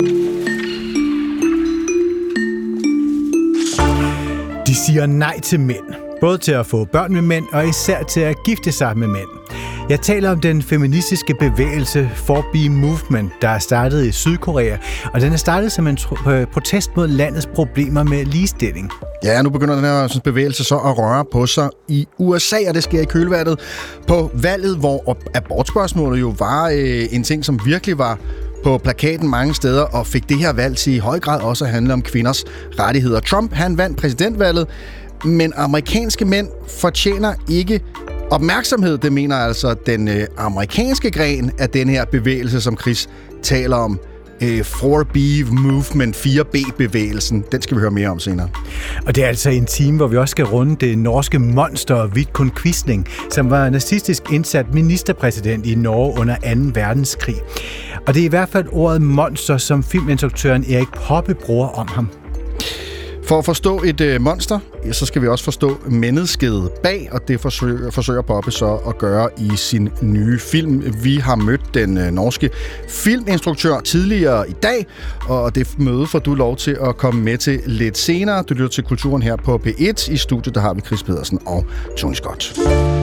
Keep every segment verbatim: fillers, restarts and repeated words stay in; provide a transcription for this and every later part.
De siger nej til mænd. Både til at få børn med mænd, og især til at gifte sig med mænd. Jeg taler om den feministiske bevægelse four B Movement, der er startet i Sydkorea, og den er startet som en tro- protest mod landets problemer med ligestilling. Ja, nu begynder den her bevægelse så at røre på sig i U S A, og det sker i kølvandet på valget, hvor abortspørgsmålet jo var øh, en ting, som virkelig var på plakaten mange steder, og fik det her valg til i høj grad også at handle om kvinders rettigheder. Trump, han vandt præsidentvalget, men amerikanske mænd fortjener ikke opmærksomhed. Det mener altså den øh, amerikanske gren af den her bevægelse, som Chris taler om. Øh, four B Movement, fire B-bevægelsen. Den skal vi høre mere om senere. Og det er altså en time, hvor vi også skal runde det norske monster Vidkun Quisling, som var nazistisk indsat ministerpræsident i Norge under anden verdenskrig. Og det er i hvert fald ordet monster, som filminstruktøren Erik Poppe bruger om ham. For at forstå et øh, monster, ja, så skal vi også forstå mennesket bag, og det forsøger, forsøger Poppe så at gøre i sin nye film. Vi har mødt den øh, norske filminstruktør tidligere i dag, og det møde får du lov til at komme med til lidt senere. Du lytter til Kulturen her på P et. I studiet der har vi Chris Pedersen og Tony Scott.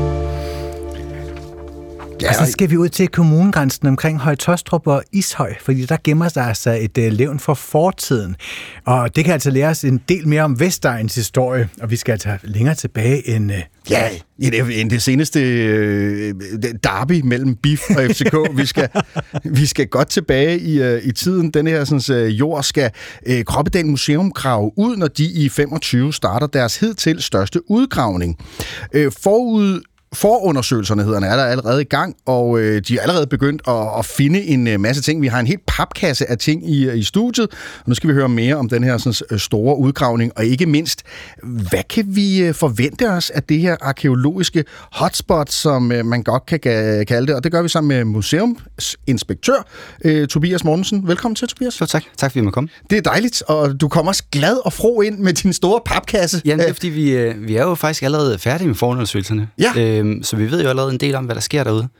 Ja, og så skal vi ud til kommunegrænsen omkring Høje-Taastrup og Ishøj, fordi der gemmer sig altså et uh, levn fra fortiden. Og det kan altså lære os en del mere om Vestegnens historie, og vi skal altså længere tilbage end... Uh... Ja, end det seneste uh, derby mellem B I F og F C K. vi, skal, vi skal godt tilbage i, uh, i tiden. Den her sådan, uh, jord skal uh, Kroppedal Museum grave ud, når de i femogtyve starter deres hidtil største udgravning. Uh, forud Forundersøgelserne hedder er der allerede i gang, og øh, de er allerede begyndt at, at finde en øh, masse ting. Vi har en helt papkasse af ting i, i studiet, og nu skal vi høre mere om den her sådan, store udgravning, og ikke mindst, hvad kan vi øh, forvente os af det her arkeologiske hotspot, som øh, man godt kan ga- kalde det, og det gør vi sammen med museumsinspektør øh, Tobias Mortensen. Velkommen til, Tobias. Jo, tak. Tak fordi I måtte komme. Det er dejligt, og du kommer også glad og fro ind med din store papkasse. Jamen, det er fordi, vi, øh, vi er jo faktisk allerede færdige med forundersøgelserne. Ja. Øh, Så vi ved jo allerede en del om, hvad der sker derude.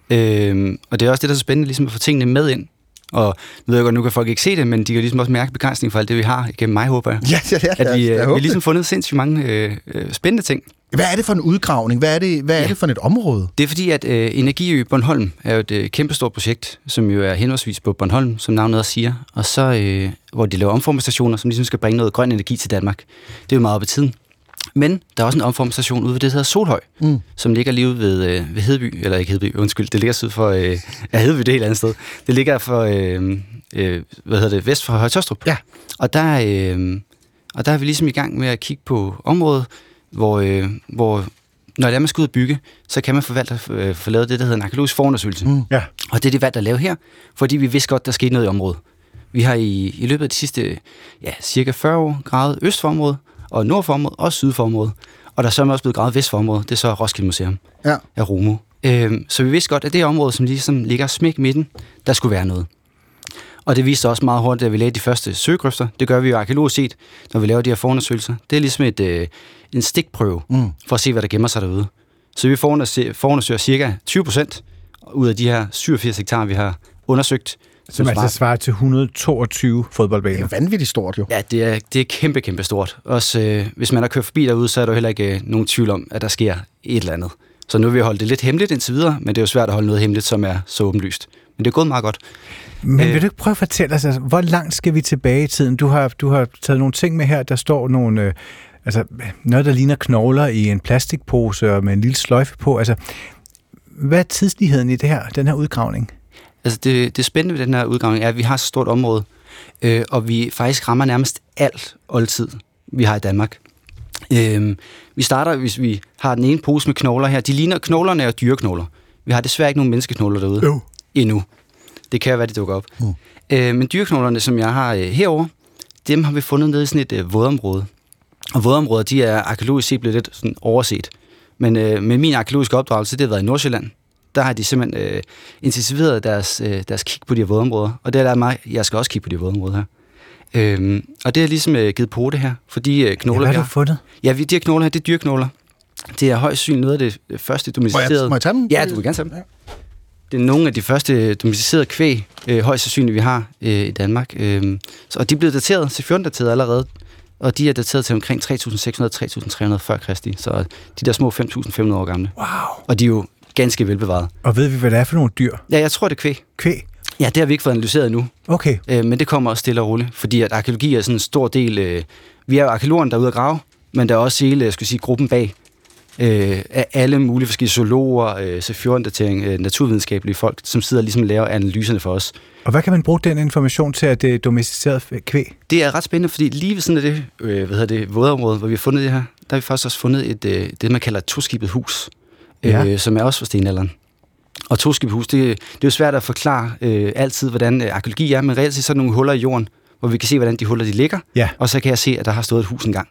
Øhm, og det er også det, der er så spændende, ligesom at få tingene med ind. Og nu ved jeg godt, nu kan folk ikke se det, men de kan ligesom også mærke begejstring for alt det, vi har igennem mig, håber jeg. Ja, ja, ja. At vi, jeg, øh, jeg vi har ligesom fundet sindssygt mange øh, øh, spændende ting. Hvad er det for en udgravning? Hvad er det, hvad er ja. det for et område? Det er fordi, at øh, Energiø Bornholm er jo et øh, kæmpestort projekt, som jo er henholdsvis på Bornholm, som navnet også siger, og så øh, hvor de laver omformestationer, som ligesom skal bringe noget grøn energi til Danmark. Det er jo meget op i tiden. Men der er også en omformstation ude ved det, der hedder Solhøj, mm. som ligger lige ude ved, øh, ved Hedeby, eller ikke Hedeby, undskyld, det ligger syd for, øh, ja, Hedeby, det er et helt andet sted. Det ligger for, øh, øh, hvad hedder det, vest for Høje-Taastrup. Ja. Og der, øh, og der er vi ligesom i gang med at kigge på området, hvor, øh, hvor når det er, man skal ud og bygge, så kan man forvalte at øh, få lavet det, der hedder en arkeologisk forundersøgelse. Mm. Ja. Og det er det valgt at lave her, fordi vi vidste godt, der skete noget i området. Vi har i, i løbet af de sidste ja, cirka fyrre år gravet øst for området, og nord for området, og syd for området. Og der er så også blevet gravet vest for området. Det er så Roskilde Museum ja. af Romo. Øhm, så vi vidste godt, at det område, som ligesom ligger smæk i midten, der skulle være noget. Og det viste også meget hurtigt, at vi lavede de første søgegrøfter. Det gør vi jo arkeologisk set, når vi laver de her forundersøgelser. Det er ligesom et, øh, en stikprøve, mm. for at se, hvad der gemmer sig derude. Så vi forundersøger cirka tyve procent ud af de her syvogfirs hektar, vi har undersøgt. Som altså svarer til et hundrede og toogtyve fodboldbaner. Det er vanvittigt stort jo. Ja, det er, det er kæmpe, kæmpe stort. Også øh, hvis man har kørt forbi derude, så er der jo heller ikke øh, nogen tvivl om, at der sker et eller andet. Så nu vil vi holde det lidt hemmeligt indtil videre, men det er jo svært at holde noget hemmeligt, som er så åbenlyst. Men det er gået meget godt. Men vil du ikke prøve at fortælle os, altså, hvor langt skal vi tilbage i tiden? Du har, du har taget nogle ting med her, der står nogle, øh, altså noget, der ligner knogler i en plastikpose og med en lille sløjfe på. Altså, hvad er tidsligheden i det her, den her udgravning? Altså det, det spændende ved den her udgravning er, at vi har så stort område, øh, og vi faktisk rammer nærmest alt oldtid, vi har i Danmark. Øh, vi starter, hvis vi har den ene pose med knogler her. De ligner, knoglerne er dyreknogler. Vi har desværre ikke nogen menneskeknogler derude. Uh. Endnu. Det kan jo være, de dukker op. Uh. Øh, men dyreknoglerne, som jeg har øh, herovre, dem har vi fundet nede i sådan et øh, vådområde. Og vådområder, de er arkeologisk set blevet lidt sådan overset. Men øh, med min arkeologiske opdragelse, det har været i Nordsjælland. Der har de simpelthen øh, intensiveret deres, øh, deres kig på de her vådområder. Og det er der mig, jeg skal også kigge på de her vådområder her. Øhm, og det er ligesom øh, givet på det her, for de øh, knogler her. Ja, hvad har du fundet? Ja, vi, de her knogler her, det er dyrknogler. Det er højst synligt noget af det første domesticerede. Må jeg, må jeg tage dem? Ja, du vil gerne tage dem. Ja. Det er nogle af de første domesticerede kvæg, øh, højst sandsynligt, vi har øh, i Danmark. Øh, så, og de er blevet dateret, C fjorten-dateret allerede, og de er dateret til omkring tre tusind seks hundrede til tre tusind tre hundrede før Kristi. Så de der små fem tusind fem hundrede år gamle. Wow. Og de er jo ganske velbevaret. Og ved vi, hvad det er for nogle dyr? Ja, jeg tror, det er kvæg. Kvæg? Ja, det har vi ikke fået analyseret endnu. Okay. Øh, men det kommer også stille og roligt, fordi at arkæologi er sådan en stor del... Øh, vi er jo arkæologerne, der er ude at grave, men der er også hele, jeg skulle sige, gruppen bag. Øh, af alle mulige forskellige zoologer, øh, C fjorten-datering, øh, naturvidenskabelige folk, som sidder og ligesom laver analyserne for os. Og hvad kan man bruge den information til, at det er domesticeret kvæg? Det er ret spændende, fordi lige ved siden af det, øh, hvad hedder det, vådområde, hvor vi har fundet det her, der har vi faktisk også fundet et, øh, det, man kalder et toskibet hus, øh, ja. Som er også fra stenalderen. Og toskibet hus, det, det er jo svært at forklare øh, altid, hvordan øh, arkæologi er, men reelt set så er nogle huller i jorden, hvor vi kan se, hvordan de huller de ligger, ja. Og så kan jeg se, at der har stået et hus engang.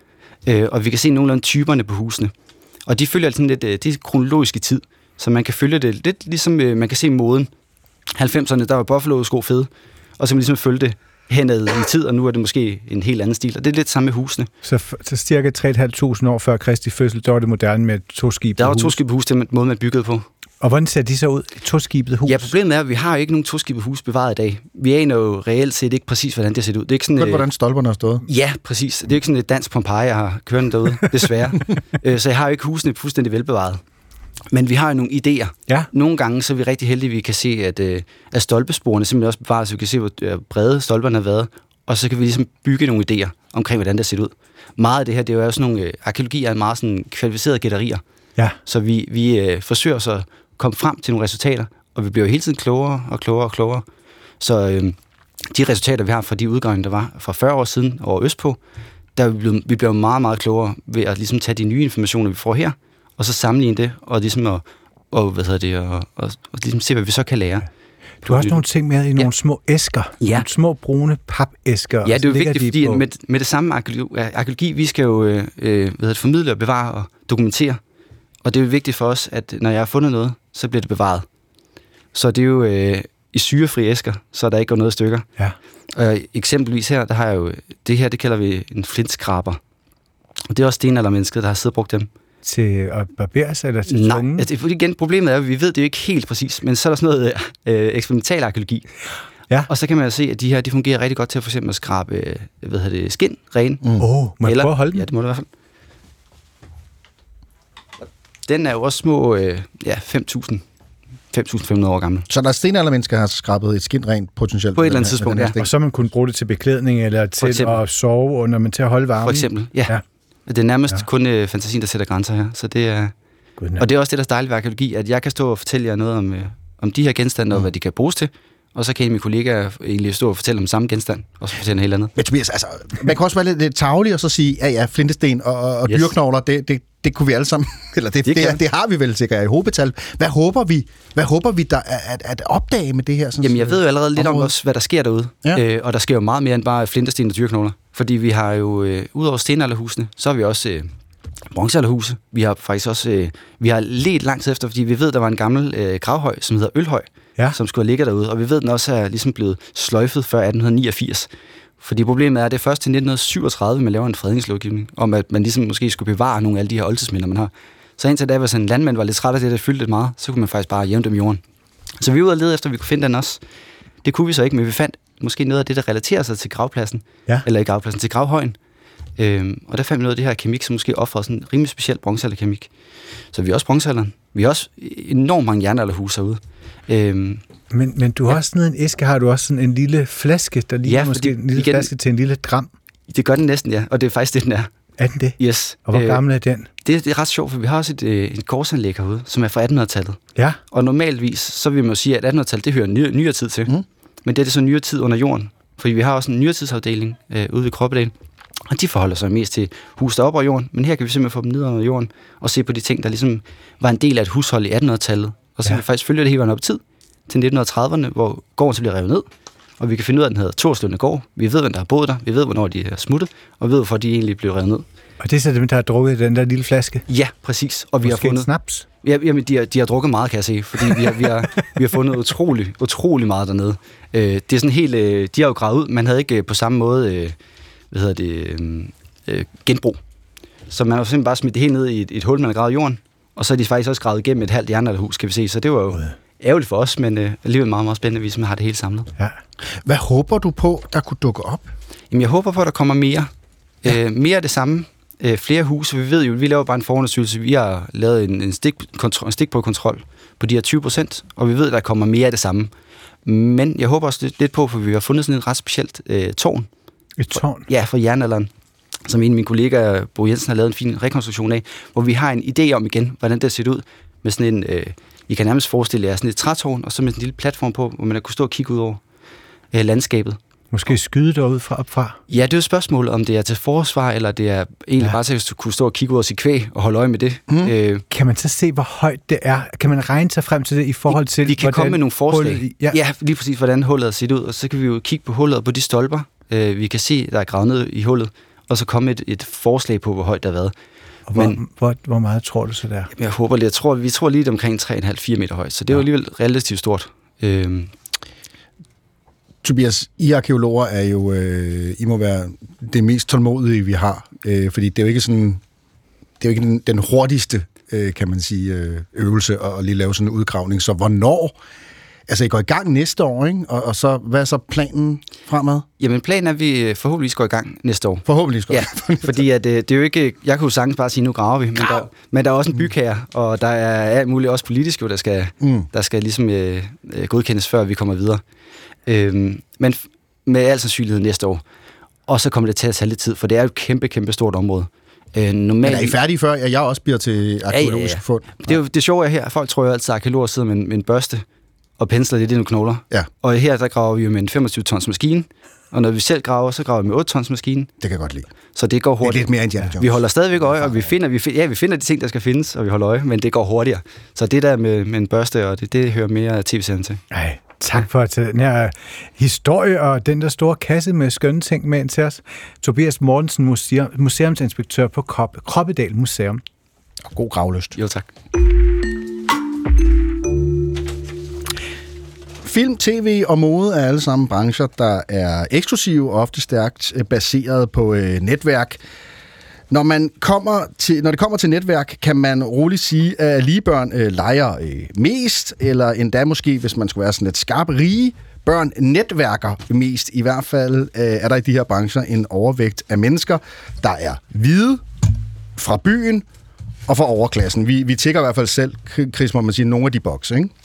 Øh, og vi kan se nogenlunde typerne på husene. Og de følger sådan lidt, det er kronologiske tid, så man kan følge det lidt ligesom, man kan se moden. halvfemserne, der var Buffalo-sko fede, og så man ligesom følge det henad i tid, og nu er det måske en helt anden stil. Og det er lidt samme med husene. Så, så cirka tre tusind fem hundrede år før Kristi fødsel, der var det moderne med et toskibet hus? Der var toskibet hus, det måde, man byggede på. Og hvordan ser de så ud, et toskibet hus? Ja, problemet er, at vi har jo ikke nogen toskibet hus bevaret i dag. Vi aner jo reelt set ikke præcis, hvordan det ser ud. Det er ikke sådan, Godt, hvordan stolperne har stået. Ja, præcis. Det er ikke sådan et dansk Pompeji, jeg har kørende derude, desværre. Så jeg har jo ikke husene fuldstændig velbevaret. Men vi har jo nogle idéer. Ja. Nogle gange så er vi rigtig heldige, at vi kan se, at, at stolpesporene simpelthen også bevares, så vi kan se, hvor brede stolperne har været. Og så kan vi ligesom bygge nogle idéer omkring, hvordan det ser ud. Meget af det her, det er jo sådan nogle... Arkæologi er en meget sådan kvalificerede gætterier. Ja. Så vi, vi øh, forsøger så at komme frem til nogle resultater, og vi bliver jo hele tiden klogere og klogere og klogere. Så øh, de resultater, vi har fra de udgravninger, der var for fyrre år siden over østpå, der er vi blevet, vi bliver meget, meget klogere ved at ligesom tage de nye informationer, vi får her, og så sammenligne det, og ligesom at, og, hvad hedder det, og, og, og ligesom se, hvad vi så kan lære. Du har også nogle ting med i nogle ja. små æsker. Ja. Nogle små brune papæsker. Ja, det er jo vigtigt, de fordi på... med, med det samme arkæologi, arkæologi vi skal jo øh, hvad hedder det, formidle og bevare og dokumentere. Og det er jo vigtigt for os, at når jeg har fundet noget, så bliver det bevaret. Så det er jo øh, i syrefri æsker, så der ikke går noget i stykker. Ja. Og eksempelvis her, der har jeg jo, det her, det kalder vi en flintskraber. Og det er også stenaldermennesket, der har siddet og brugt dem. Til at barbere sig eller til Nej, tungen? altså, igen, problemet er, at vi ved det jo ikke helt præcis, men så er der sådan noget øh, eksperimental arkæologi. Ja. Og så kan man jo se, at de her, de fungerer rigtig godt til at for eksempel at skrabe, øh, hvad hedder det, skin, ren. Åh, mm. oh, må jeg prøve at holde den? Ja, det må du i hvert fald. Den er jo også små, øh, ja, fem tusind fem fem hundrede år gammel. Så der er stenaldermennesker, der har skrabet et skin rent potentielt? På et eller andet tidspunkt, ja. Og så man kunne bruge det til beklædning, eller til at sove under, men til at holde varmen? For eksempel, ja. ja. Det er nærmest ja. kun øh, fantasien, der sætter grænser her. Så det er, og det er også det, der er dejligt ved arkæologi, at jeg kan stå og fortælle jer noget om, øh, om de her genstande, mm. og hvad de kan bruges til. Og så kan en af mine kollegaer egentlig stå og fortælle om samme genstand, og så fortælle noget helt andet. Men Tobias, altså, man kan også være lidt, lidt tavlig og så sige, ja ja, flintesten og, og yes. dyrknogler, det, det, det kunne vi alle sammen, eller det, det, det, det har vi vel sikkert i hovedbetal. Hvad håber vi, hvad håber vi der at, at opdage med det her? Sådan, Jamen, jeg ved jo allerede lidt om også, hvad der sker derude. Ja. Øh, og der sker jo meget mere end bare flintesten og dyrknogler. Fordi vi har jo, øh, ud over stenalderhusene, så har vi også øh, bronzealderhuse. Vi har faktisk også, øh, vi har let lang tid efter, fordi vi ved, der var en gammel øh, gravhøj, som hedder Ølhøj, ja. som skulle ligge derude. Og vi ved, den også er ligesom blevet sløjfet før atten niogfirs. Fordi problemet er, at det er først til nitten syvogtredive, man laver en fredningslovgivning, om at man ligesom måske skulle bevare nogle af alle de her oldtidsminder, man har. Så indtil da, hvis en landmand var lidt træt af det, der fyldte lidt meget, så kunne man faktisk bare jævne dem i jorden. Så vi var ude og lede efter, at vi kunne finde den også. Det kunne vi så ikke, men vi fandt måske noget af det, der relaterer sig til gravpladsen. Ja. Eller ikke gravpladsen, til gravhøjen. Øhm, og der fandt vi noget af det her keramik, som måske offrede sådan en rimelig speciel bronzealderkeramik. Så vi er også bronzealderen. Vi har også enormt mange jernalderhuse herude. Øhm, men, men du har ja. også sådan en æske, har du også sådan en lille flaske, der ligner ja, måske en lille igen, flaske til en lille dram? Det gør den næsten, ja. Og det er faktisk det, den er. Er den det? Yes. Og hvor øh, gammel er den? Det, det er ret sjovt, for vi har også et, øh, et gårdsanlæg herude, som er fra attenhundredetallet. Ja. Og normalvis, så vil man jo sige, at attenhundredetallet, det hører ny, nyere tid til. Mm. Men det er det så nyere tid under jorden. Fordi vi har også en nyere tidsafdeling øh, ude ved Kroppedal. Og de forholder sig mest til hus der op over jorden. Men her kan vi simpelthen få dem ned under jorden og se på de ting, der ligesom var en del af et hushold i attenhundredetallet. Og så ja. kan vi faktisk følge det hele vejen op i tid til nitten trediverne, hvor gården så bliver revet ned. Og vi kan finde ud af, at den hedder Torslunde Gård. Vi ved, hvem der har boet der. Vi ved, hvornår de er smuttet. Og vi ved, hvorfor de egentlig blev revet ned. Og det er så dem, der har drukket den der lille flaske? Ja, præcis. Og vi Måske har fundet snaps? Ja, jamen, de har, de har drukket meget, kan jeg se. Fordi vi har, vi har, vi har fundet utrolig, utrolig meget dernede. Øh, det er sådan helt... Øh, de har jo gravet ud. Man havde ikke øh, på samme måde... Øh, hvad hedder det... Øh, genbrug. Så man har simpelthen bare smidt det helt ned i et, et hul, man har gravet i jorden. Og så er de faktisk også gravet igennem et halvt jernalderhus, kan vi se. Så det var jo ærgerligt for os, men øh, alligevel meget, meget spændende, hvis man har det hele samlet. Ja. Hvad håber du på, der kunne dukke op? Jamen, jeg håber på, at der kommer mere. Ja. Øh, mere af det samme. Øh, flere huse. Vi ved jo, vi laver bare en forundersøgelse. Vi har lavet en, en, stik, kontrol, en stikprøvekontrol på de her tyve procent, og vi ved, at der kommer mere af det samme. Men jeg håber også lidt, lidt på, for vi har fundet sådan et ret specielt øh, tårn. Et tårn? Ja, fra jernalderen, som en af mine kollegaer, Bo Jensen, har lavet en fin rekonstruktion af, hvor vi har en idé om igen, hvordan det ser ud med sådan en, øh, I kan nærmest forestille jer sådan et trætårn, og så med sådan en lille platform på, hvor man kunne stå og kigge ud over øh, landskabet. Måske skyde derud fra opfra? Ja, det er jo et spørgsmål, om det er til forsvar, eller det er egentlig ja. bare til, at du kunne stå og kigge ud og sige kvæg og holde øje med det. Mm. Øh, kan man så se, hvor højt det er? Kan man regne sig frem til det i forhold til... Vi kan komme med nogle forslag. Hullet, ja. ja, lige præcis, hvordan hullet er set ud, og så kan vi jo kigge på hullet og på de stolper, øh, vi kan se, der er gravet ned i hullet, og så komme et, et forslag på, hvor højt det har været. Og hvor, Men, hvor, hvor meget tror du så der? Jeg håber lidt, jeg tror, vi tror lige omkring tre komma fem til fire meter højt, så det er ja. jo alligevel relativt stort. Øh, Tobias, I arkeologer er jo, øh, I må være det mest tålmodige, vi har, øh, fordi det er jo ikke sådan, det er jo ikke den, den hurtigste, øh, kan man sige, øh, øvelse at, at lige lave sådan en udgravning. Så hvornår? Altså, I går i gang næste år, ikke? Og, og så, hvad er så planen fremad? Jamen, planen er, at vi forhåbentlig går i gang næste år. Forhåbentlig går ja, fordi at, det er jo ikke, jeg kan jo sagtens bare sige, nu graver vi, men der, men der er også en bygherre, og der er alt muligt også politisk, jo, der skal, mm. der skal ligesom øh, godkendes, før vi kommer videre. Øhm, men med al sandsynlighed næste år. Og så kommer det til at tage lidt tid, for det er jo et kæmpe, kæmpe stort område. Øh, normalt... Men er I færdige før, at jeg også bliver til arkeologisk ja, ja, ja. fund? Det er jo det sjove er her. Folk tror jo altid, at arkeologer sidder med en, med en børste og pensler lidt i nogle knogler. Ja. Og her, der graver vi jo med en femogtyve tons maskine. Og når vi selv graver, så graver vi med otte tons maskine. Det kan jeg godt lide. Så det går hurtigt. Det er lidt mere Indiana Jones. Vi holder stadigvæk øje, og vi finder, vi finder, ja, vi finder de ting, der skal findes, og vi holder øje, men det går hurtigere. Så det der med, med en børste, og det, det hører mere tv-serien til. Ej. Tak for at tage den her historie og den der store kasse med skønne ting med ind til os. Tobias Mortensen, museum, museumsinspektør på Kroppedal Museum. Og god gravlyst. Jo, tak. Film, tv og mode er alle sammen brancher, der er eksklusive og ofte stærkt baseret på øh, netværk. Når, man kommer til, når det kommer til netværk, kan man roligt sige, at ligebørn øh, leger øh, mest, eller endda måske, hvis man skulle være sådan lidt skarp, rige børn netværker mest. I hvert fald øh, er der i de her brancher en overvægt af mennesker, der er hvide, fra byen og fra overklassen. Vi, vi tækker i hvert fald selv, Chris, må man sige, nogle af de bokse, ikke?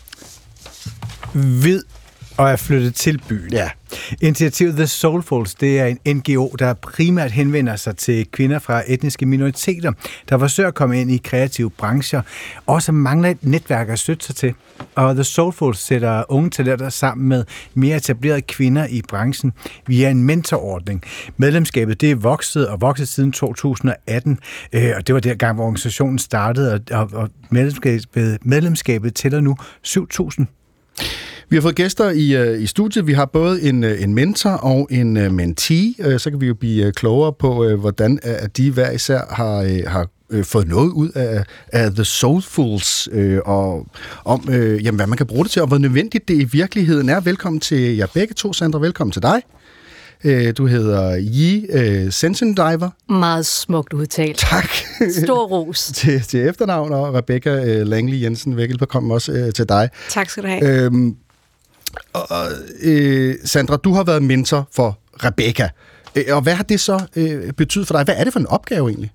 Hvid og er flyttet til byen. Ja. Initiativet The Soulfuls, det er en N G O, der primært henvender sig til kvinder fra etniske minoriteter, der forsøger at komme ind i kreative brancher, og som mangler et netværk at støtte sig til. Og The Soulfuls sætter unge talenter sammen med mere etablerede kvinder i branchen via en mentorordning. Medlemskabet, det er vokset og vokset siden to tusind og atten, øh, og det var der gang, hvor organisationen startede, og, og medlemskabet, medlemskabet tæller nu syv tusind. Vi har fået gæster i, uh, i studiet. Vi har både en, uh, en mentor og en uh, mentee. Uh, så kan vi jo blive uh, klogere på, uh, hvordan uh, de hver især har, uh, har uh, fået noget ud af, af The Soulfuls, uh, og om, uh, jamen, hvad man kan bruge det til, og hvor nødvendigt det i virkeligheden er. Velkommen til jer begge to, Sandra. Velkommen til dig. Uh, du hedder Yi uh, Sensendiver. Meget smukt udtalt. Tak. Stor ros. til, til efternavn, og Rebecca uh, Langley Jensen. Velkommen også uh, til dig. Tak skal du have. Uh, Og, øh, Sandra, du har været mentor for Rebecca. Øh, og hvad har det så øh, betydet for dig? Hvad er det for en opgave egentlig?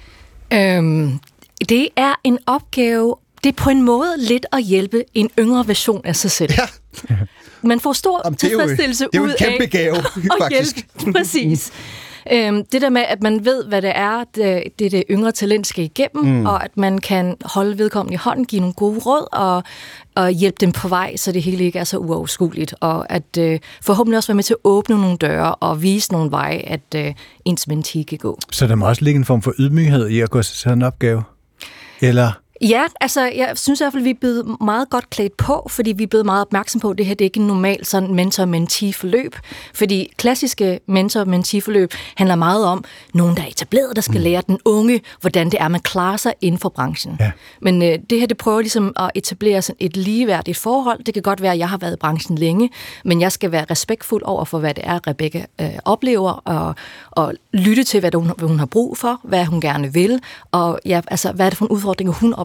Øhm, det er en opgave, det er på en måde lidt at hjælpe en yngre version af sig selv. Ja. Man får stor Jamen, tilfredsstillelse ud af... Det er jo en kæmpe gave, faktisk. Hjælpe. Præcis. Øhm, det der med, at man ved, hvad det er, det, det, det yngre talent skal igennem, mm. og at man kan holde vedkommende i hånden, give nogle gode råd, og, og hjælpe dem på vej, så det hele ikke er så uoverskueligt. Og at øh, forhåbentlig også være med til at åbne nogle døre og vise nogle veje, at øh, ens mentee kan gå. Så der må også ligge en form for ydmyghed i at gå til sådan en opgave? Eller... Ja, altså jeg synes i hvert fald, vi er blevet meget godt klædt på, fordi vi er blevet meget opmærksom på, at det her det er ikke en normal sådan mentor-mentee-forløb. Fordi klassiske mentor-mentee-forløb handler meget om nogen, der er etableret, der skal mm. lære den unge, hvordan det er, man klarer sig inden for branchen. Ja. Men øh, det her, det prøver ligesom at etablere sådan et ligeværdigt forhold. Det kan godt være, at jeg har været i branchen længe, men jeg skal være respektfuld over for, hvad det er, Rebecca øh, oplever, og, og lytte til, hvad hun, hvad hun har brug for, hvad hun gerne vil, og ja, altså, hvad er det for en udfordring, hun oplever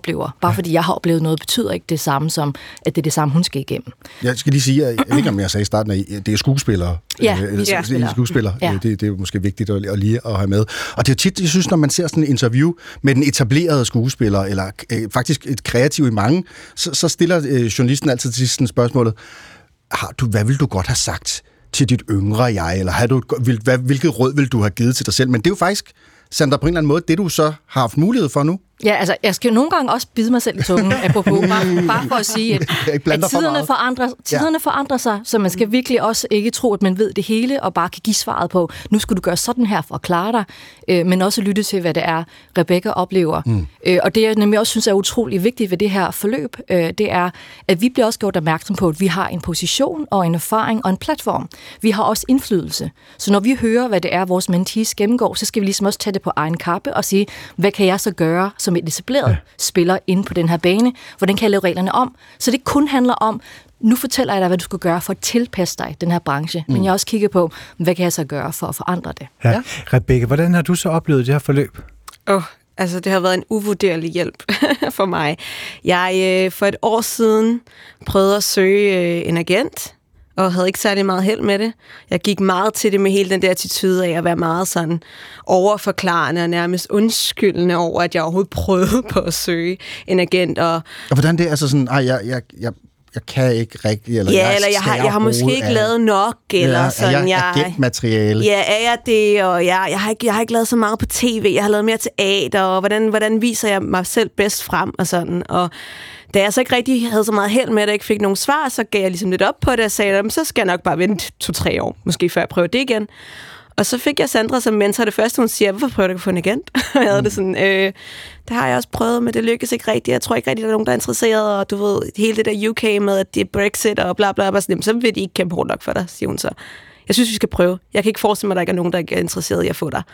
oplever. Bare fordi jeg har oplevet noget, betyder ikke det samme som, at det er det samme, hun skal igennem. Jeg skal lige sige, at jeg ved ikke, om jeg sagde i starten, at det er skuespillere. Ja, øh, vi er skuespillere. skuespillere. Ja. Det, det er måske vigtigt at, at lige at have med. Og det er jo tit, jeg synes, når man ser sådan en interview med den etablerede skuespiller, eller øh, faktisk et kreativ i mange, så, så stiller øh, journalisten altid til sidst spørgsmålet, har du, hvad vil du godt have sagt til dit yngre jeg, eller har du, hvil, hvad, hvilket råd vil du have givet til dig selv? Men det er jo faktisk, Sandra, på en eller anden måde, det du så har haft mulighed for nu. Ja, altså, jeg skal jo nogle gange også bide mig selv i tungen, apropos, bare, bare for at sige, at, at tiderne, for forandrer, tiderne ja. forandrer sig, så man skal virkelig også ikke tro, at man ved det hele, og bare kan give svaret på, nu skal du gøre sådan her for at klare dig, øh, men også lytte til, hvad det er, Rebecca oplever. Mm. Øh, og det, jeg nemlig også synes er utrolig vigtigt ved det her forløb, øh, det er, at vi bliver også gjort opmærksom på, at vi har en position og en erfaring og en platform. Vi har også indflydelse. Så når vi hører, hvad det er, vores mentees gennemgår, så skal vi ligesom også tage det på egen kappe og sige, hvad kan jeg så gøre som et etableret ja. spiller inde på den her bane? Hvordan kan jeg lave reglerne om? Så det kun handler om, nu fortæller jeg dig, hvad du skal gøre for at tilpasse dig den her branche. Mm. Men jeg også kigger på, hvad kan jeg så gøre for at forandre det? Ja. Ja. Rebecca, hvordan har du så oplevet det her forløb? Åh, oh, altså det har været en uvurderlig hjælp for mig. Jeg øh, for et år siden prøvede at søge øh, en agent, og havde ikke særlig meget held med det. Jeg gik meget til det med hele den der attitude af at være meget sådan overforklarende og nærmest undskyldende over, at jeg overhovedet prøvede på at søge en agent. Og, og hvordan det er altså sådan, ej, jeg, jeg, jeg, jeg kan ikke rigtig, eller ja, jeg eller jeg har, jeg har måske ikke af, lavet nok, eller ja, sådan. Er jeg agentmateriale? Ja, er jeg det, og jeg, jeg, har ikke, jeg har ikke lavet så meget på tv, jeg har lavet mere teater, og hvordan, hvordan viser jeg mig selv bedst frem, og sådan, og da jeg så ikke rigtig havde så meget held med, at jeg ikke fik nogen svar, så gav jeg ligesom lidt op på det og sagde, så skal jeg nok bare vente to-tre år, måske før jeg prøver det igen. Og så fik jeg Sandra som mentor. Det første, hun siger, hvorfor prøver du ikke at få en agent? Og jeg havde det sådan, øh, det har jeg også prøvet, men det lykkes ikke rigtigt. Jeg tror ikke rigtigt, der er nogen, der er interesseret, og du ved, hele det der U K med, at det er Brexit og bla bla bla, så vil de ikke kæmpe hårdt nok for dig, siger hun så. Jeg synes, vi skal prøve. Jeg kan ikke forestille mig, at der ikke er nogen, der er interesseret i at få dig.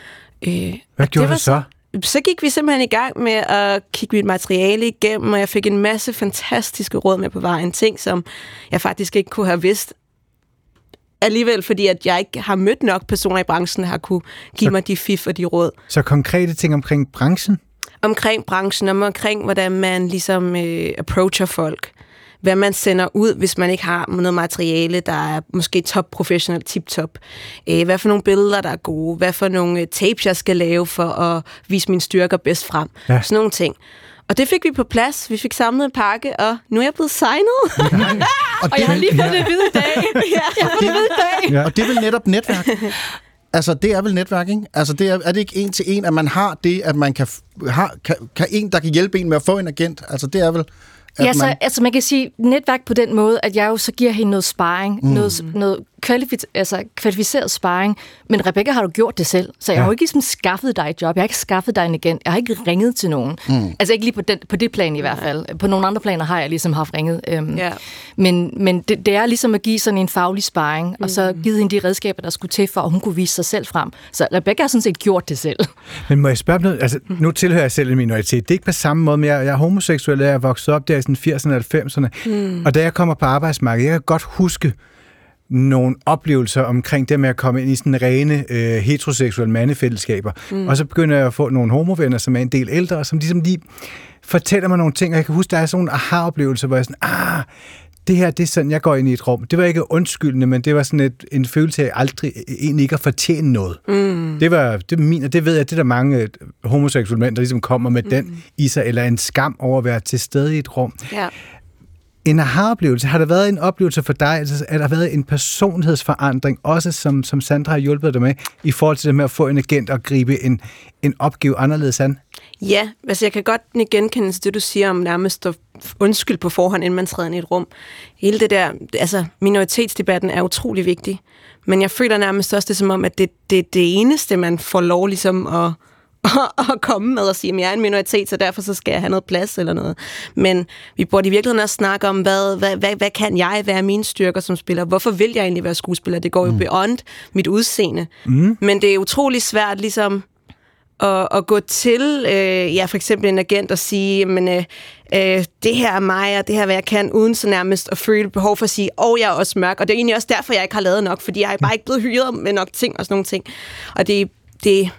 Øh, Hvad gjorde du så? Så gik vi simpelthen i gang med at kigge mit materiale igennem, og jeg fik en masse fantastiske råd med på vejen. Ting, som jeg faktisk ikke kunne have vidst alligevel, fordi at jeg ikke har mødt nok personer i branchen, der har kunne give så, mig de fif og de råd. Så konkrete ting omkring branchen? Omkring branchen, og omkring, hvordan man ligesom øh, approacher folk. Hvad man sender ud, hvis man ikke har noget materiale, der er måske top professional, tip-top. Øh, hvad for nogle billeder, der er gode. Hvad for nogle øh, tapes, jeg skal lave for at vise mine styrker bedst frem. Ja. Sådan nogle ting. Og det fik vi på plads. Vi fik samlet en pakke, og nu er jeg blevet signet. Ja. og, og jeg har lige fået det at vide i dag. Ja, jeg har fået det at vide i dag. Ja. Og det er vel netop netværk. Altså, det er vel netværk, ikke? Altså, det er, er det ikke en til en, at man har det, at man kan, har, kan, kan en, der kan hjælpe en med at få en agent? Altså, det er vel... Ja, man... så, altså man kan sige netværk på den måde, at jeg jo så giver hende noget sparring, mm. noget, noget kvalific- altså kvalificeret sparring, men Rebecca har jo gjort det selv, så jeg ja. har jo ikke ligesom skaffet dig et job, jeg har ikke skaffet dig en agent, jeg har ikke ringet til nogen. Mm. Altså ikke lige på, den, på det plan i hvert fald. På nogle andre planer har jeg ligesom haft ringet. Øhm, ja. Men, men det, det er ligesom at give sådan en faglig sparring, mm. og så givet hende de redskaber, der skulle til, for at hun kunne vise sig selv frem. Så Rebecca har sådan set gjort det selv. Men må jeg spørge noget? Altså, nu tilhører jeg selv en minoritet. Det er ikke på samme måde, men jeg, jeg er homoseksuel, jeg er vokset op der i sådan firserne og halvfemserne, mm. og da jeg kommer på arbejdsmarkedet, jeg kan godt huske nogle oplevelser omkring det med at komme ind i sådan rene øh, heteroseksuelle mandefællesskaber. Mm. Og så begynder jeg at få nogle homovenner, som er en del ældre, som ligesom lige fortæller mig nogle ting, og jeg kan huske, der er sådan nogle aha-oplevelser, hvor jeg sådan, ah, det her, det er sådan, jeg går ind i et rum. Det var ikke undskyldende, men det var sådan et, en følelse af aldrig egentlig ikke at fortjene noget. Mm. Det var det min, og det ved jeg, det er der mange homoseksuelle mænd, der ligesom kommer med mm. den i sig, eller en skam over at være til stede i et rum. Ja. En aha-oplevelse, har der været en oplevelse for dig, altså er der været en personlighedsforandring, også som, som Sandra har hjulpet dig med, i forhold til det med at få en agent og gribe en, en opgave anderledes an? Ja, altså jeg kan godt genkende det, du siger om nærmest at undskylde på forhånd, inden man træder ind i et rum. Hele det der, altså minoritetsdebatten er utrolig vigtig, men jeg føler nærmest også det som om, at det er det, det eneste, man får lov ligesom at at komme med og sige, at jeg er en minoritet, så derfor så skal jeg have noget plads eller noget. Men vi burde i virkeligheden også snakke om, hvad, hvad, hvad, hvad kan jeg være mine styrker som spiller? Hvorfor vil jeg egentlig være skuespiller? Det går jo mm. beyond mit udseende. Mm. Men det er utrolig svært ligesom at, at gå til, øh, ja, for eksempel en agent og sige, men øh, øh, det her er mig, og det her er, hvad jeg kan, uden så nærmest at føle behov for at sige, åh, oh, jeg er også mørk. Og det er egentlig også derfor, jeg ikke har lavet nok, fordi jeg er bare ikke blevet hyret med nok ting og sådan nogle ting. Og det, det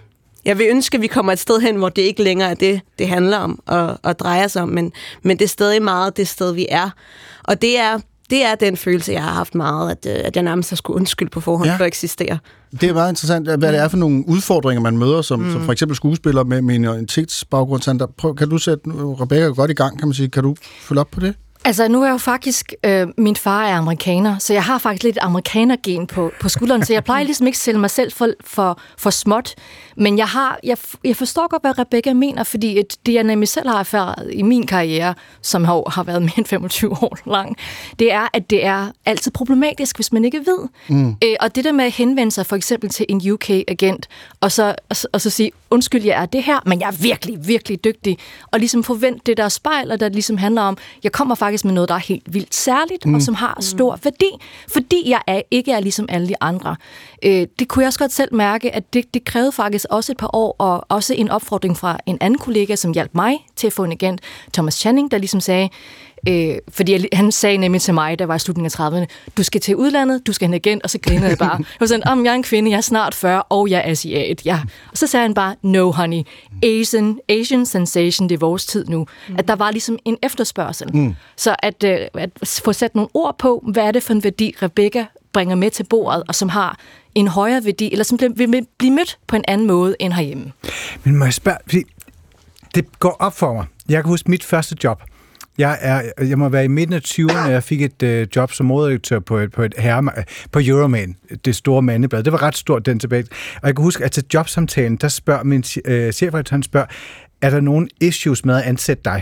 jeg vil ønske, at vi kommer et sted hen, hvor det ikke længere er det, det handler om og, og drejer sig om, men, men det er stadig meget det sted, vi er. Og det er, det er den følelse, jeg har haft meget, at, at jeg nærmest har skulle undskylde på forhånd ja. for at eksistere. Det er meget interessant, hvad det er for nogle udfordringer, man møder som, mm. som for eksempel skuespiller med minoritetsbaggrund. Sandra, prøv, kan du sætte Rebecca godt i gang, kan man sige? Kan du følge op på det? Altså, nu er jeg jo faktisk... Øh, min far er amerikaner, så jeg har faktisk lidt amerikanergen på, på skulderen, så jeg plejer ligesom ikke at sælge mig selv for, for, for småt. Men jeg, har, jeg, jeg forstår godt, hvad Rebecca mener, fordi det, jeg nemlig selv har erfaret i min karriere, som har, har været mere end femogtyve år lang, det er, at det er altid problematisk, hvis man ikke ved. Mm. Øh, og det der med at henvende sig for eksempel til en U K-agent, og så, og, og så sige, undskyld, jeg er det her, men jeg er virkelig, virkelig dygtig, og ligesom forvente det der spejl, og der ligesom handler om, jeg kommer faktisk med noget, der er helt vildt særligt, mm. og som har stor værdi, fordi jeg er, ikke er ligesom alle de andre. Øh, det kunne jeg også godt selv mærke, at det, det krævede faktisk også et par år, og også en opfordring fra en anden kollega, som hjalp mig til at få en agent, Thomas Channing, der ligesom sagde, øh, fordi han sagde nemlig til mig, der var i slutningen af trediverne, du skal til udlandet, du skal have en agent, og så grinede jeg bare. Jeg var sådan, om jeg er en kvinde, jeg er snart fyrre, og jeg er asiat. Ja. Og så sagde han bare, no honey, Asian, Asian sensation, det er vores tid nu. Mm. At der var ligesom en efterspørgsel. Mm. Så at, øh, at få sat nogle ord på, hvad er det for en værdi, Rebecca bringer med til bordet, og som har en højere værdi, eller som vil blive mødt på en anden måde end herhjemme. Men må jeg spørge, fordi det går op for mig. Jeg kan huske mit første job. Jeg, er, jeg må være i midten af tyverne, og jeg fik et øh, job som moderedaktør på et, på et herre, på Euroman, det store mandeblad. Det var ret stort den tilbage. Og jeg kan huske, at til jobsamtalen, der spørger min øh, chefredaktør, han spørger, er der nogen issues med at ansætte dig?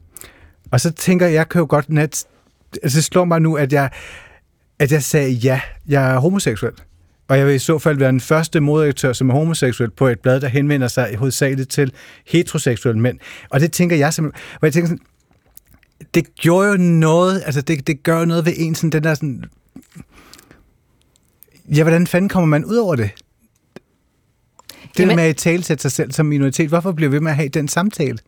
Og så tænker jeg, jeg kan jo godt net, altså det slår mig nu, at jeg, at jeg sagde, ja, jeg er homoseksuel. Og jeg vil i så fald være den første moderedaktør, som er homoseksuel på et blad, der henvender sig hovedsageligt til heteroseksuelle mænd. Og det tænker jeg simpelthen, og jeg tænker sådan, det gjorde jo noget, altså det, det gør jo noget ved en, sådan den der sådan, ja, hvordan fanden kommer man ud over det? Det Jamen, med at talesætte sig selv som minoritet, hvorfor bliver vi ved med at have den samtale?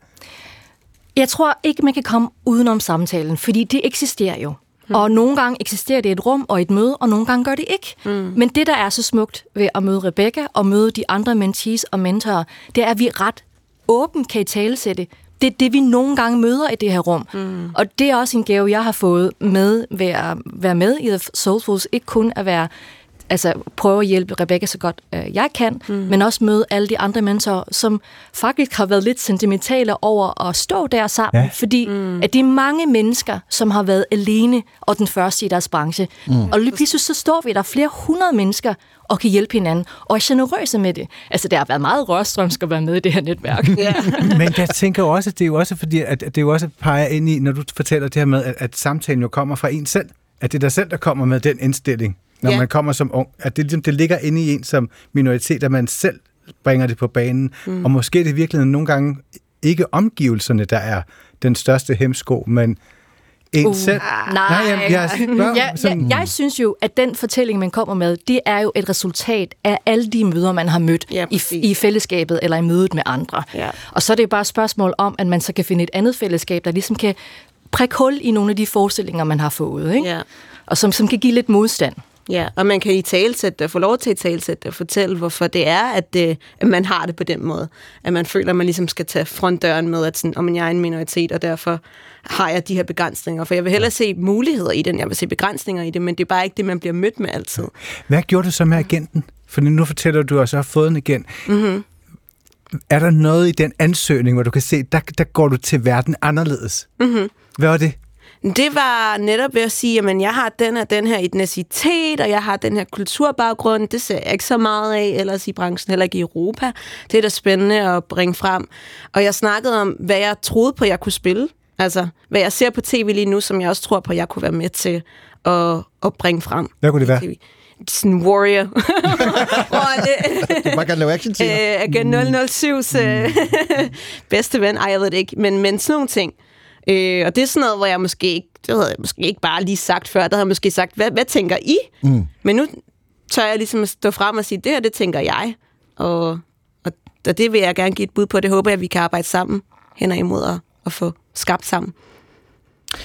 Jeg tror ikke, man kan komme udenom samtalen, fordi det eksisterer jo. Mm. Og nogle gange eksisterer det et rum og et møde, og nogle gange gør det ikke. Mm. Men det, der er så smukt ved at møde Rebecca og møde de andre mentees og mentorer, det er, at vi ret åbent kan i talesætte. Det er det, vi nogle gange møder i det her rum. Mm. Og det er også en gave, jeg har fået med ved at være med i The Soulfuls. Ikke kun at være, altså prøve at hjælpe Rebecca så godt øh, jeg kan, mm. men også møde alle de andre mentorer, som faktisk har været lidt sentimentale over at stå der sammen. Ja. Fordi mm. at de er mange mennesker, som har været alene og den første i deres branche. Mm. Og lige pludselig så står vi der flere hundrede mennesker, og kan hjælpe hinanden, og er generøse med det. Altså, det har været meget rørstrømsk at være med i det her netværk. Ja. Men jeg tænker jo også, at det er jo også fordi, at det er jo også peger ind i, når du fortæller det her med, at, at samtalen jo kommer fra en selv. At det er dig selv, der kommer med den indstilling, når ja. man kommer som ung. At det, det ligger inde i en som minoritet, at man selv bringer det på banen. Mm. Og måske er det virkelig nogle gange ikke omgivelserne, der er den største hemsko, men en uh, selv. Nej, nej jeg, jeg, spørger, ja, sådan. jeg, jeg synes jo, at den fortælling, man kommer med, det er jo et resultat af alle de møder, man har mødt ja, i, i fællesskabet eller i mødet med andre. Ja. Og så er det jo bare et spørgsmål om, at man så kan finde et andet fællesskab, der ligesom kan prikke hul i nogle af de forestillinger, man har fået, ikke? Ja. Og som, som kan give lidt modstand. Ja, og man kan i talesætte og få lov til at talesætte og fortælle, hvorfor det er, at, det, at man har det på den måde. At man føler, at man ligesom skal tage frontdøren med, at sådan, om jeg er en minoritet, og derfor har jeg de her begrænsninger. For jeg vil hellere se muligheder i det, end jeg vil se begrænsninger i det, men det er bare ikke det, man bliver mødt med altid. Hvad gjorde du så med agenten? For nu fortæller du, at du også har fået en agent. Mm-hmm. Er der noget i den ansøgning, hvor du kan se, der, der går du til verden anderledes? Mm-hmm. Hvad var det? Det var netop ved at sige, at jeg har den og den her etnicitet, og jeg har den her kulturbaggrund. Det ser jeg ikke så meget af, ellers i branchen, heller ikke i Europa. Det er da spændende at bringe frem. Og jeg snakkede om, hvad jeg troede på, jeg kunne spille. Altså, hvad jeg ser på tv lige nu, som jeg også tror på, jeg kunne være med til at, at bringe frem. Hvad kunne det være? Sådan en warrior. Man kan lave action til. Agent nul nul syvs øh, bedste ven. Ej, jeg ved det ikke. Men, men sådan nogle ting. Øh, og det er sådan noget, hvor jeg måske ikke, det havde jeg måske ikke bare lige sagt før, der havde jeg måske sagt, hvad, hvad tænker I? Mm. Men nu tør jeg ligesom at stå frem og sige, det her, det tænker jeg. Og, og, og det vil jeg gerne give et bud på. Det håber jeg, vi kan arbejde sammen hen og imod at, at få skabt sammen.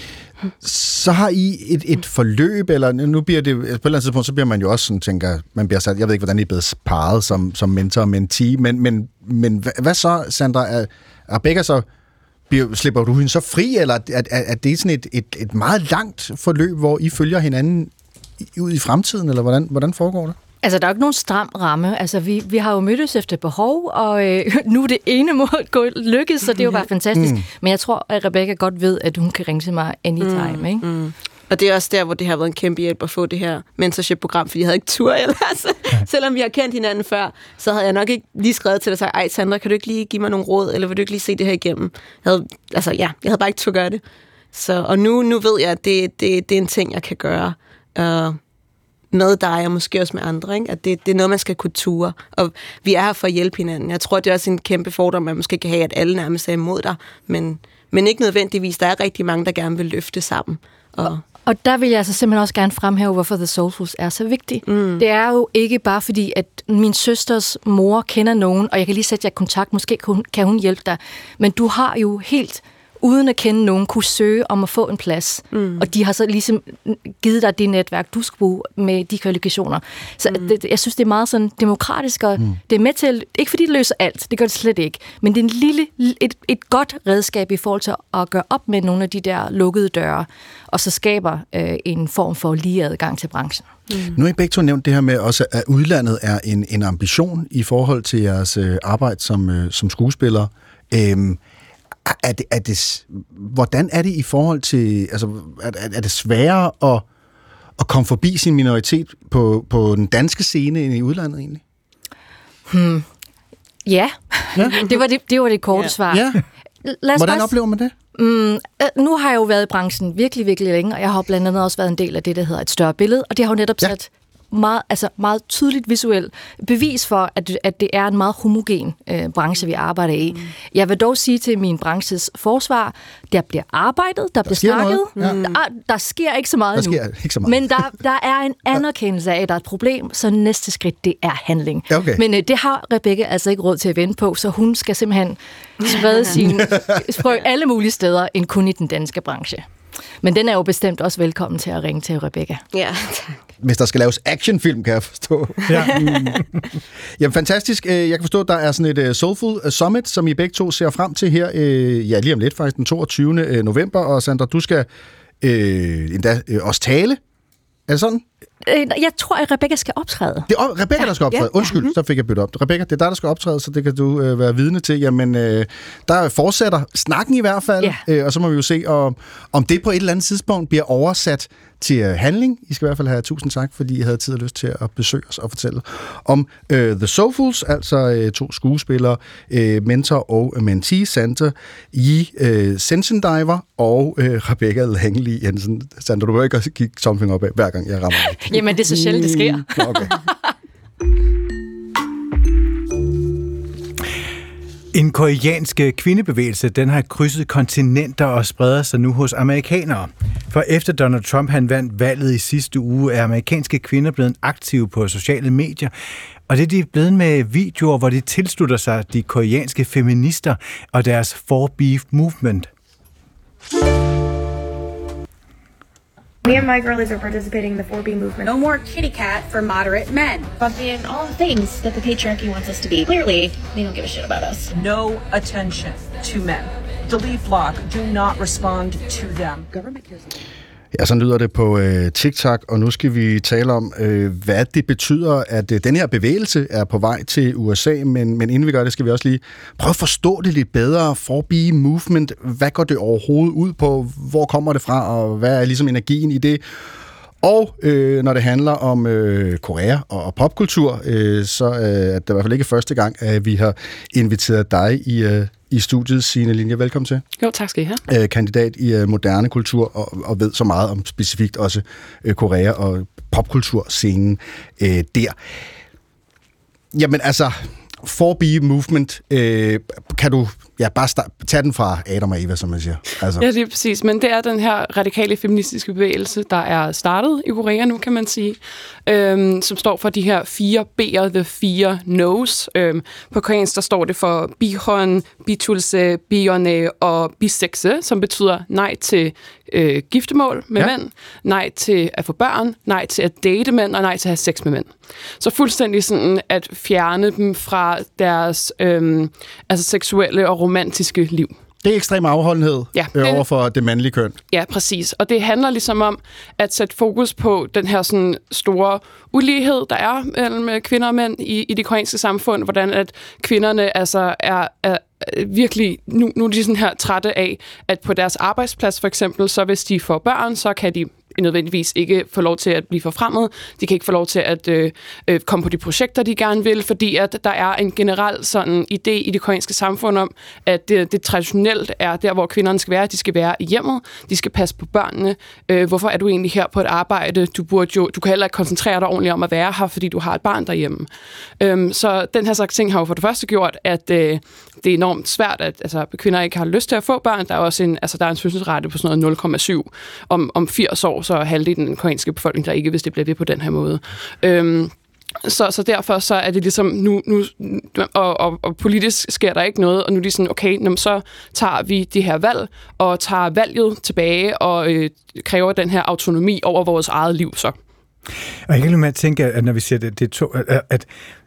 Så har I et, et forløb, eller nu bliver det, på et eller andet tidspunkt, så bliver man jo også sådan, tænker, man bliver sat, jeg ved ikke, hvordan I er blevet parret som, som mentor og mentee, men, men, men hvad, hvad så, Sandra? Er, er Rebecca så, bliver, slipper du hende så fri, eller er, er, er det sådan et, et, et meget langt forløb, hvor I følger hinanden ud i fremtiden, eller hvordan, hvordan foregår det? Altså, der er jo ikke nogen stram ramme. Altså, vi, vi har jo mødtes efter behov, og øh, nu er det ene mål gået lykkes, så det er jo bare fantastisk. Mm. Men jeg tror, at Rebecca godt ved, at hun kan ringe til mig anytime, mm. ikke? Mm. Og det er også der, hvor det har været en kæmpe hjælp at få det her mentorship-program, fordi jeg havde ikke tur ellers. Selvom vi har kendt hinanden før, så havde jeg nok ikke lige skrevet til dig og sagt, ej Sandra, kan du ikke lige give mig nogle råd, eller vil du ikke lige se det her igennem? Jeg havde, altså ja, jeg havde bare ikke tur at gøre det. Så, og nu, nu ved jeg, at det, det, det er en ting, jeg kan gøre. Uh, med dig, og måske også med andre, ikke? At det, det er noget, man skal kunne ture. Og vi er her for at hjælpe hinanden. Jeg tror, det er også en kæmpe fordom, man måske kan have, at alle nærmest er imod dig, men, men ikke nødvendigvis. Der er rigtig mange, der gerne vil løfte sammen. Og, og der vil jeg altså simpelthen også gerne fremhæve, hvorfor The Soulfuls er så vigtig. Mm. Det er jo ikke bare fordi, at min søsters mor kender nogen, og jeg kan lige sætte jer i kontakt, måske kan hun hjælpe dig, men du har jo helt uden at kende nogen, kunne søge om at få en plads. Mm. Og de har så ligesom givet dig det netværk, du skal bruge med de kvalifikationer. Så mm. det, jeg synes, det er meget sådan demokratisk, og mm. det er med til, ikke fordi det løser alt, det gør det slet ikke, men det er en lille, et, et godt redskab i forhold til at gøre op med nogle af de der lukkede døre, og så skaber øh, en form for lige adgang til branchen. Mm. Nu har I begge to nævnt det her med også, at udlandet er en, en ambition i forhold til jeres øh, arbejde som, øh, som skuespillere. Øhm, Er det, er det, hvordan er det i forhold til, altså, er, er det sværere at, at komme forbi sin minoritet på, på den danske scene end i udlandet egentlig? Hmm. Ja, ja. det, var det, det var det korte ja. svar. Ja. Hvordan bare... oplever man det? Mm, nu har jeg jo været i branchen virkelig, virkelig længe, og jeg har blandt andet også været en del af det, der hedder et større billede, og det har jo netop ja. sat meget, altså meget tydeligt visuelt bevis for, at, at det er en meget homogen øh, branche, vi arbejder i. Mm. Jeg vil dog sige til min branches forsvar, der bliver arbejdet, der, der bliver snakket. Ja. Der, der sker ikke så meget der nu. Sker ikke så meget. Men der, der er en anerkendelse af, at der er et problem, så næste skridt, det er handling. Okay. Men øh, det har Rebecca altså ikke råd til at vente på, så hun skal simpelthen sprede sine frø alle mulige steder, end kun i den danske branche. Men den er jo bestemt også velkommen til at ringe til Rebecca. Ja, tak. Hvis der skal laves actionfilm, kan jeg forstå. Ja. Jamen, fantastisk. Jeg kan forstå, at der er sådan et Soulful Summit, som I begge to ser frem til her, ja, lige om lidt faktisk, den toogtyvende november. Og Sandra, du skal øh, endda øh, også tale. Er det sådan? Jeg tror, at Rebecca skal optræde. Det er Rebecca, der skal optræde. Ja. Undskyld, så fik jeg byttet op. Rebecca, det er dig, der skal optræde, så det kan du øh, være vidne til. Jamen, øh, der fortsætter snakken i hvert fald, ja. øh, og så må vi jo se, om, om det på et eller andet tidspunkt bliver oversat til øh, handling. I skal i hvert fald have tusind tak, fordi I havde tid og lyst til at besøge os og fortælle om øh, The Soulfuls, altså øh, to skuespillere, øh, mentor og mentee, Sandra Yi øh, Sensendiver og øh, Rebecca Langley Jensen. Sandra, du behøver ikke at kigge tomfinger op af, hver gang jeg rammer dig. Jamen, det er så sjældent, det sker. Okay. En koreansk kvindebevægelse, den har krydset kontinenter og spreder sig nu hos amerikanere. For efter Donald Trump han vandt valget i sidste uge, er amerikanske kvinder blevet aktive på sociale medier. Og det er de blevet med videoer, hvor de tilslutter sig de koreanske feminister og deres For Beef Movement. Me and my girlies are participating in the four B movement. No more kitty cat for moderate men. But being all the things that the patriarchy wants us to be. Clearly, they don't give a shit about us. No attention to men. Delete block. Do not respond to them. Government cares. Ja, sådan lyder det på øh, TikTok, og nu skal vi tale om, øh, hvad det betyder, at øh, den her bevægelse er på vej til U S A, men, men inden vi gør det, skal vi også lige prøve at forstå det lidt bedre. For B Movement, hvad går det overhovedet ud på? Hvor kommer det fra, og hvad er ligesom energien i det? Og øh, når det handler om øh, Korea og, og popkultur, øh, så øh, er det i hvert fald ikke første gang, at vi har inviteret dig i øh, i studiet, Signe Linje. Velkommen til. Jo, tak skal I have. Øh, kandidat i øh, moderne kultur, og, og ved så meget om specifikt også øh, Korea og popkulturscenen øh, der. Jamen altså, For B Movement, øh, kan du ja, bare start, tag den fra Adam og Eva, som man siger. Altså. Ja, det er præcis. Men det er den her radikale feministiske bevægelse, der er startet i Korea nu, kan man sige, øhm, som står for de her fire B'er, the fire no's. Øhm, på koreansk, der står det for bihon, bitulse, bione og bisekse, som betyder nej til øh, giftemål med ja. mænd, nej til at få børn, nej til at date mænd og nej til at have sex med mænd. Så fuldstændig sådan at fjerne dem fra deres øhm, altså seksuelle og romantiske liv. Det er ekstrem afholdenhed ja, det, over for det mandlige køn. Ja, præcis. Og det handler ligesom om at sætte fokus på den her sådan store ulighed, der er mellem kvinder og mænd i, i det koreanske samfund, hvordan at kvinderne altså er, er virkelig, nu, nu er de sådan her trætte af, at på deres arbejdsplads for eksempel, så hvis de får børn, så kan de nødvendigvis ikke få lov til at blive forfremmet. De kan ikke få lov til at øh, øh, komme på de projekter, de gerne vil, fordi at der er en generel sådan idé i det koreanske samfund om, at det, det traditionelt er der, hvor kvinderne skal være. De skal være i hjemmet. De skal passe på børnene. Øh, hvorfor er du egentlig her på et arbejde? Du burde jo, du kan heller ikke koncentrere dig ordentligt om at være her, fordi du har et barn derhjemme. Øh, så den her slags ting har jo for det første gjort, at øh, det er enormt svært, at altså, kvinder ikke har lyst til at få børn. Der er også en, altså, der er en fødselsrate på sådan noget nul komma syv om, om firs år, så halvdelen af den koreanske befolkning, der ikke, hvis det bliver ved på den her måde. Øhm, så, så derfor så er det ligesom nu, nu og, og, og politisk sker der ikke noget, og nu er de sådan, okay, jamen, så tager vi det her valg, og tager valget tilbage, og øh, kræver den her autonomi over vores eget liv, så. Og jeg kan med at tænke, at når vi siger det, det er to, at, at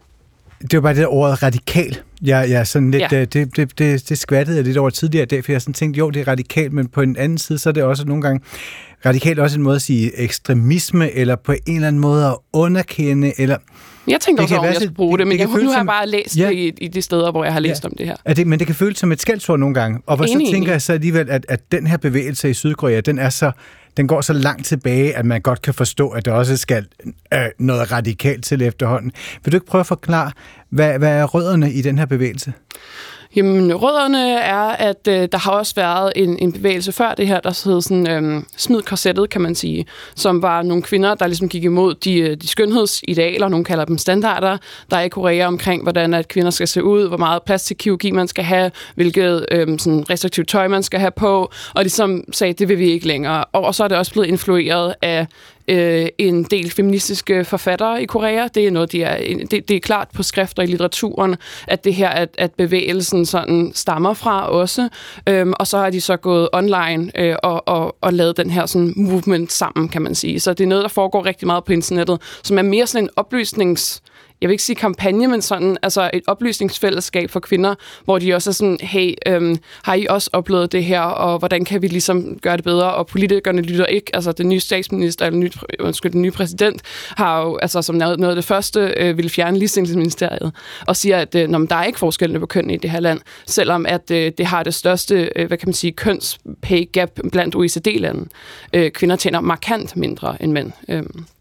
det var bare det der ordet radikal. Jeg, jeg er sådan lidt, ja. det, det, det, det skvattede jeg lidt over tidligere i dag, for jeg sådan tænkte, jo, det er radikalt, men på en anden side, så er det også nogle gange radikalt også en måde at sige ekstremisme, eller på en eller anden måde at underkende, eller... Jeg tænkte også, om jeg skulle bruge det, det men det, det nu har jeg bare læst ja. det i, i de steder, hvor jeg har læst ja. om det her. Er det, men det kan føles som et skældsord nogle gange. Og hvor så tænker enig. jeg så alligevel, at, at den her bevægelse i Sydkorea, den er så... Den går så langt tilbage, at man godt kan forstå, at der også skal øh, noget radikalt til efterhånden. Vil du ikke prøve at forklare, hvad, hvad er rødderne i den her bevægelse? Jamen, rødderne er, at øh, der har også været en, en bevægelse før det her, der hed sådan, øh, smid korsettet, kan man sige, som var nogle kvinder, der ligesom gik imod de, de skønhedsidealer, nogle kalder dem standarder, der er i Korea omkring, hvordan at kvinder skal se ud, hvor meget plastikkirurgi man skal have, hvilket øh, sådan restriktivt tøj man skal have på, og ligesom sagde, det vil vi ikke længere. Og, og så er det også blevet influeret af Øh, en del feministiske forfattere i Korea. Det er noget, de er, det, det er klart på skrifter i litteraturen, at det her, at, at bevægelsen sådan stammer fra også. Øhm, og så har de så gået online øh, og, og, og lavet den her sådan movement sammen, kan man sige. Så det er noget, der foregår rigtig meget på internettet, som er mere sådan en oplysnings... jeg vil ikke sige kampagne, men sådan altså et oplysningsfællesskab for kvinder, hvor de også er sådan, hey, øhm, har I også oplevet det her, og hvordan kan vi ligesom gøre det bedre, og politikerne lytter ikke, altså den nye statsminister, eller ny, undskyld, den nye præsident, har jo altså som noget, noget af det første øh, ville fjerne ligestillingsministeriet, og siger, at øh, når, der er ikke forskelle på køn i det her land, selvom at øh, det har det største, øh, hvad kan man sige, køns pay gap blandt O E C D-lande. Øh, kvinder tjener markant mindre end mænd. Øh.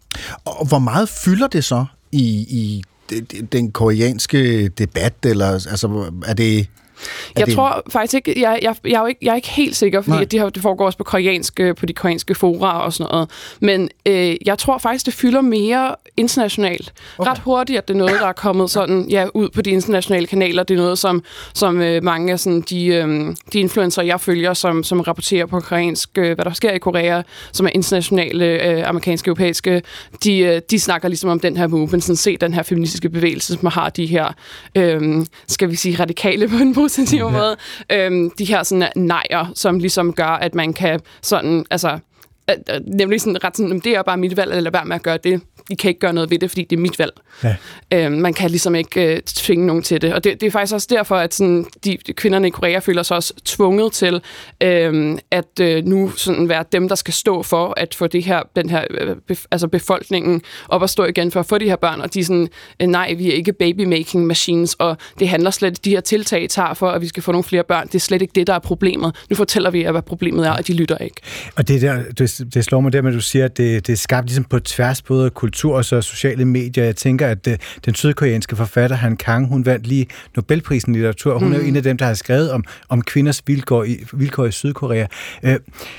Og hvor meget fylder det så i, i den koreanske debat, eller altså, er det... Er jeg det... tror faktisk ikke, jeg, jeg, jeg, er jo ikke, jeg er ikke helt sikker, fordi at de her, det foregår også på, koreanske, på de koreanske fora og sådan noget, men øh, jeg tror faktisk, det fylder mere internationalt. Okay. Ret hurtigt, at det er noget, der er kommet sådan, ja, ud på de internationale kanaler. Det er noget, som, som øh, mange af sådan, de, øh, de influencer, jeg følger, som, som rapporterer på koreansk, øh, hvad der sker i Korea, som er internationale, øh, amerikanske, europæiske, de, øh, de snakker ligesom om den her movement, sådan se den her feministiske bevægelse, som har de her, øh, skal vi sige, radikale på en positiv ja. måde. Øhm, de her sådan nejer, som ligesom gør, at man kan sådan, altså, øh, nemlig sådan ret sådan, det er bare mit valg, eller være med at gøre det. I kan ikke gøre noget ved det, fordi det er mit valg. Ja. Øhm, man kan ligesom ikke øh, tvinge nogen til det. Og det, det er faktisk også derfor, at sådan, de, de kvinderne i Korea føler sig også tvunget til øh, at øh, nu sådan være dem, der skal stå for at få det her, den her øh, bef, altså befolkningen op at stå igen for at få de her børn. Og de er sådan, øh, nej, vi er ikke baby-making machines, og det handler slet, de her tiltag, I tager for, at vi skal få nogle flere børn. Det er slet ikke det, der er problemet. Nu fortæller vi jer, hvad problemet er, og de lytter ikke. Og det, der, det, det slår mig der, med at du siger, at det, det er skabt ligesom på tværs både kultur og så sociale medier. Jeg tænker, at det, den sydkoreanske forfatter Han Kang, hun vandt lige Nobelprisen i litteratur. Hun mm. er jo en af dem, der har skrevet om, om kvinders vilkår i, vilkår i Sydkorea. Øh,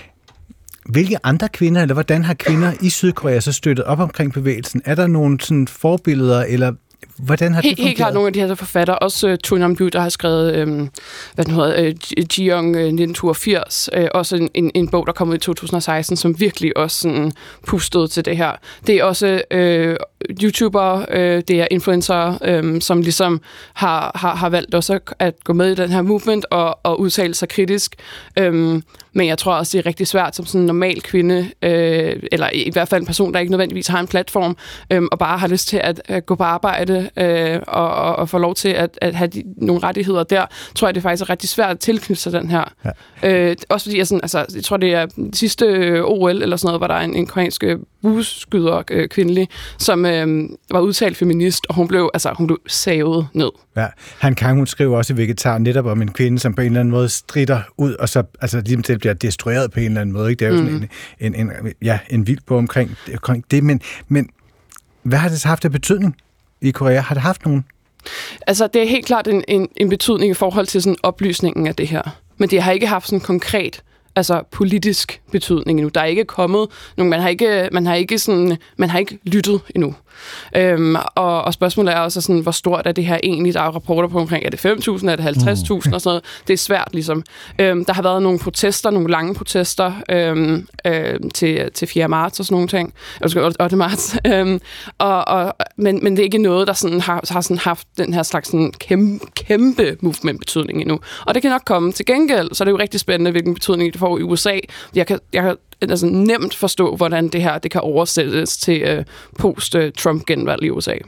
hvilke andre kvinder, eller hvordan har kvinder i Sydkorea så støttet op omkring bevægelsen? Er der nogle sådan forbilleder, eller hvordan har helt, det helt klart nogle af de her forfattere, også uh, Tony Ambu, der har skrevet, øh, hvad den hedder, uh, Jiyoung uh, nitten toogfirs, uh, også en, en, en bog, der kom ud i to tusind og seksten, som virkelig også sådan pustede til det her. Det er også øh, YouTubere, øh, det er influencer, øh, som ligesom har, har, har valgt også at gå med i den her movement og, og udtale sig kritisk. Øh, men jeg tror også, det er rigtig svært som sådan en normal kvinde, øh, eller i hvert fald en person, der ikke nødvendigvis har en platform, øh, og bare har lyst til at, at gå på arbejde øh, og, og, og få lov til at, at have de, nogle rettigheder der, tror jeg, det er faktisk rigtig svært at tilknytte sig den her. Ja. Øh, også fordi jeg, sådan, altså, jeg tror, det er sidste O L eller sådan noget, hvor der er en, en koreansk bueskyder øh, kvindelig, som øh, var udtalt feminist, og hun blev, altså, hun blev savet ned. Ja, Han Kang, hun skriver også i Vegetar netop om en kvinde, som på en eller anden måde stritter ud, og så altså, lige til bliver destrueret på en eller anden måde. Ikke? Det er jo mm. sådan en, en, en, ja, en vild på omkring, omkring det, men, men hvad har det så haft af betydning i Korea? Har det haft nogen? Altså, det er helt klart en, en, en betydning i forhold til sådan oplysningen af det her. Men det har ikke haft sådan konkret, altså politisk betydning endnu. Der er ikke kommet nogen, man har ikke, man har ikke sådan, man har ikke lyttet endnu. Øhm, og, og spørgsmålet er også sådan, hvor stort er det her egentlig? Der er rapporter på omkring, er det fem tusind, er det halvtreds tusind og sådan noget. Det er svært ligesom. Øhm, der har været nogle protester, nogle lange protester øhm, øhm, til, til fjerde marts og sådan nogle ting. Eller ottende marts. Øhm, og, og, men, men det er ikke noget, der sådan har, har sådan haft den her slags sådan kæmpe, kæmpe movement-betydning endnu. Og det kan nok komme. Til gengæld, så er det jo rigtig spændende, hvilken betydning det får i U S A. Jeg kan, jeg kan altså nemt forstå, hvordan det her det kan oversættes til øh, post-Trump-genvalg i U S A.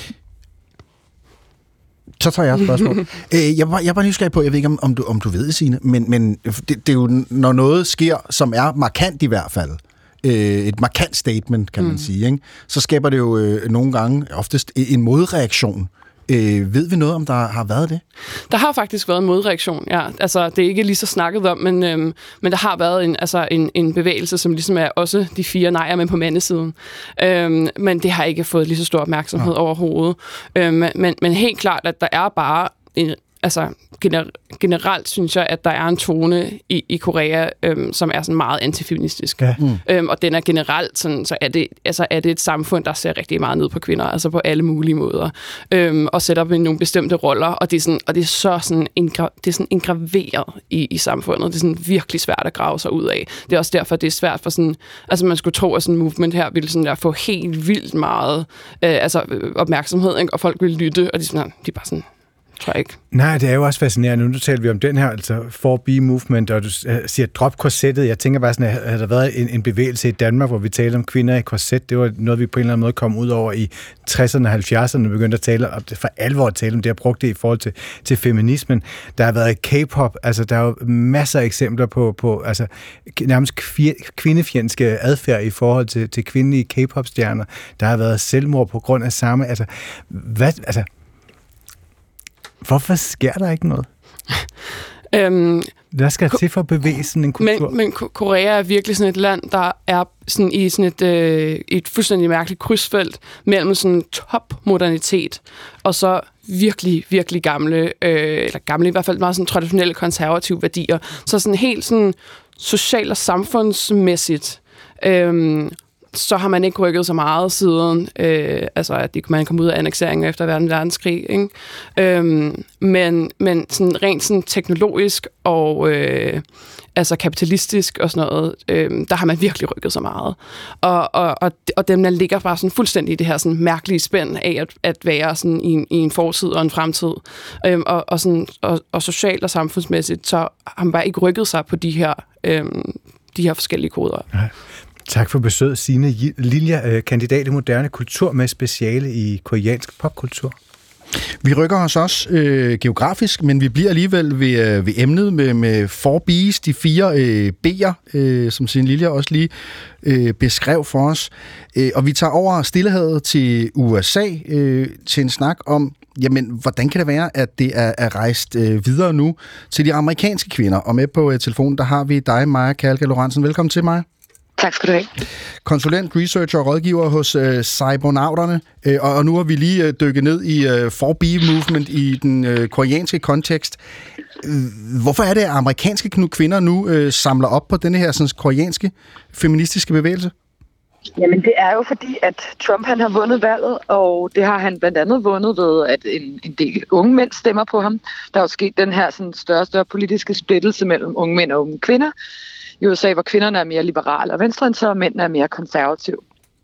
Så tager jeg et spørgsmål. Æ, jeg, var, jeg var nysgerrig på, jeg ved ikke, om, om, du, om du ved det, Signe, men, men det, det er jo, når noget sker, som er markant i hvert fald, øh, et markant statement, kan man mm. sige, ikke? Så skaber det jo øh, nogle gange oftest en modreaktion. Øh, ved vi noget, om der har været det? Der har faktisk været en modreaktion, ja. Altså, det er ikke lige så snakket om, men, øhm, men der har været en, altså, en, en bevægelse, som ligesom er også de fire nejer, men på mandesiden. Øhm, men det har ikke fået lige så stor opmærksomhed ja. overhovedet. Øhm, men, men helt klart, at der er bare en, altså, gener- generelt synes jeg, at der er en tone i, i Korea, øhm, som er sådan meget antifeministisk. Ja. Mm. Øhm, og den er generelt sådan, så er det, altså, er det et samfund, der ser rigtig meget ned på kvinder, altså på alle mulige måder, øhm, og sætter dem i nogle bestemte roller, og det er, sådan, og det er så sådan, ingra- det er sådan engraveret i, i samfundet. Det er sådan virkelig svært at grave sig ud af. Det er også derfor, det er svært for sådan, altså man skulle tro, at sådan en movement her ville sådan der få helt vildt meget øh, altså, opmærksomhed, ikke? Og folk ville lytte, og de er, sådan, de er bare sådan, tror jeg ikke. Nej, det er jo også fascinerende. Nu taler vi om den her, altså four B movement, og du siger drop korsettet. Jeg tænker bare sådan, at havde der været en, en bevægelse i Danmark, hvor vi talte om kvinder i korset, det var noget, vi på en eller anden måde kom ud over i tresserne og halvfjerdserne, og begyndte at tale om det, for alvor at tale om det, og brugte det i forhold til, til feminismen. Der har været K-pop, altså der er jo masser af eksempler på, på altså, nærmest kvindefjendske adfærd i forhold til, til kvindelige K-pop-stjerner. Der har været selvmord på grund af samme, altså, hvad, altså, hvorfor sker der ikke noget? øhm, der skal til for at bevæge sådan en kultur. Men, men Korea er virkelig sådan et land, der er sådan i sådan et, øh, et fuldstændig mærkeligt krydsfelt mellem sådan topmodernitet og så virkelig, virkelig gamle, øh, eller gamle i hvert fald meget sådan traditionelle konservative værdier. Så sådan helt sådan social- og samfundsmæssigt øh, så har man ikke rykket så meget siden, øh, altså at man kom ud af annekseringen efter verden verdenskrig, ikke? Øhm, men, men sådan rent sådan teknologisk og øh, altså kapitalistisk og sådan noget, øh, der har man virkelig rykket så meget. Og, og, og, og dem, der ligger bare sådan fuldstændig i det her sådan mærkelige spænd af at, at være sådan i, en, i en fortid og en fremtid. Øh, og, og, sådan, og, og socialt og samfundsmæssigt, så har man bare ikke rykket sig på de her, øh, de her forskellige koder. Nej. Tak for besøget, Signe Lilja, kandidat i moderne kultur med speciale i koreansk popkultur. Vi rykker os også øh, geografisk, men vi bliver alligevel ved, øh, ved emnet med, med four B's, de fire øh, B'er, øh, som Signe Lilja også lige øh, beskrev for os. Øh, og vi tager over Stillehavet til U S A øh, til en snak om, jamen, hvordan kan det være, at det er, er rejst øh, videre nu til de amerikanske kvinder? Og med på øh, telefonen, der har vi dig, Maja Kalka Lorentzen. Velkommen til, Maja. Tak skal du have. Konsulent, researcher og rådgiver hos øh, Cybernauterne, øh, og, og nu har vi lige øh, dykket ned i øh, four B-movement i den øh, koreanske kontekst. Hvorfor er det, at amerikanske kvinder nu øh, samler op på denne her sådan, koreanske feministiske bevægelse? Jamen, det er jo fordi, at Trump han har vundet valget, og det har han blandt andet vundet ved, at en, en del unge mænd stemmer på ham. Der er jo sket den her sådan, større og større politiske splittelse mellem unge mænd og unge kvinder. I U S A, hvor kvinderne er mere liberale og venstreorienterede, og mændene er mere konservative.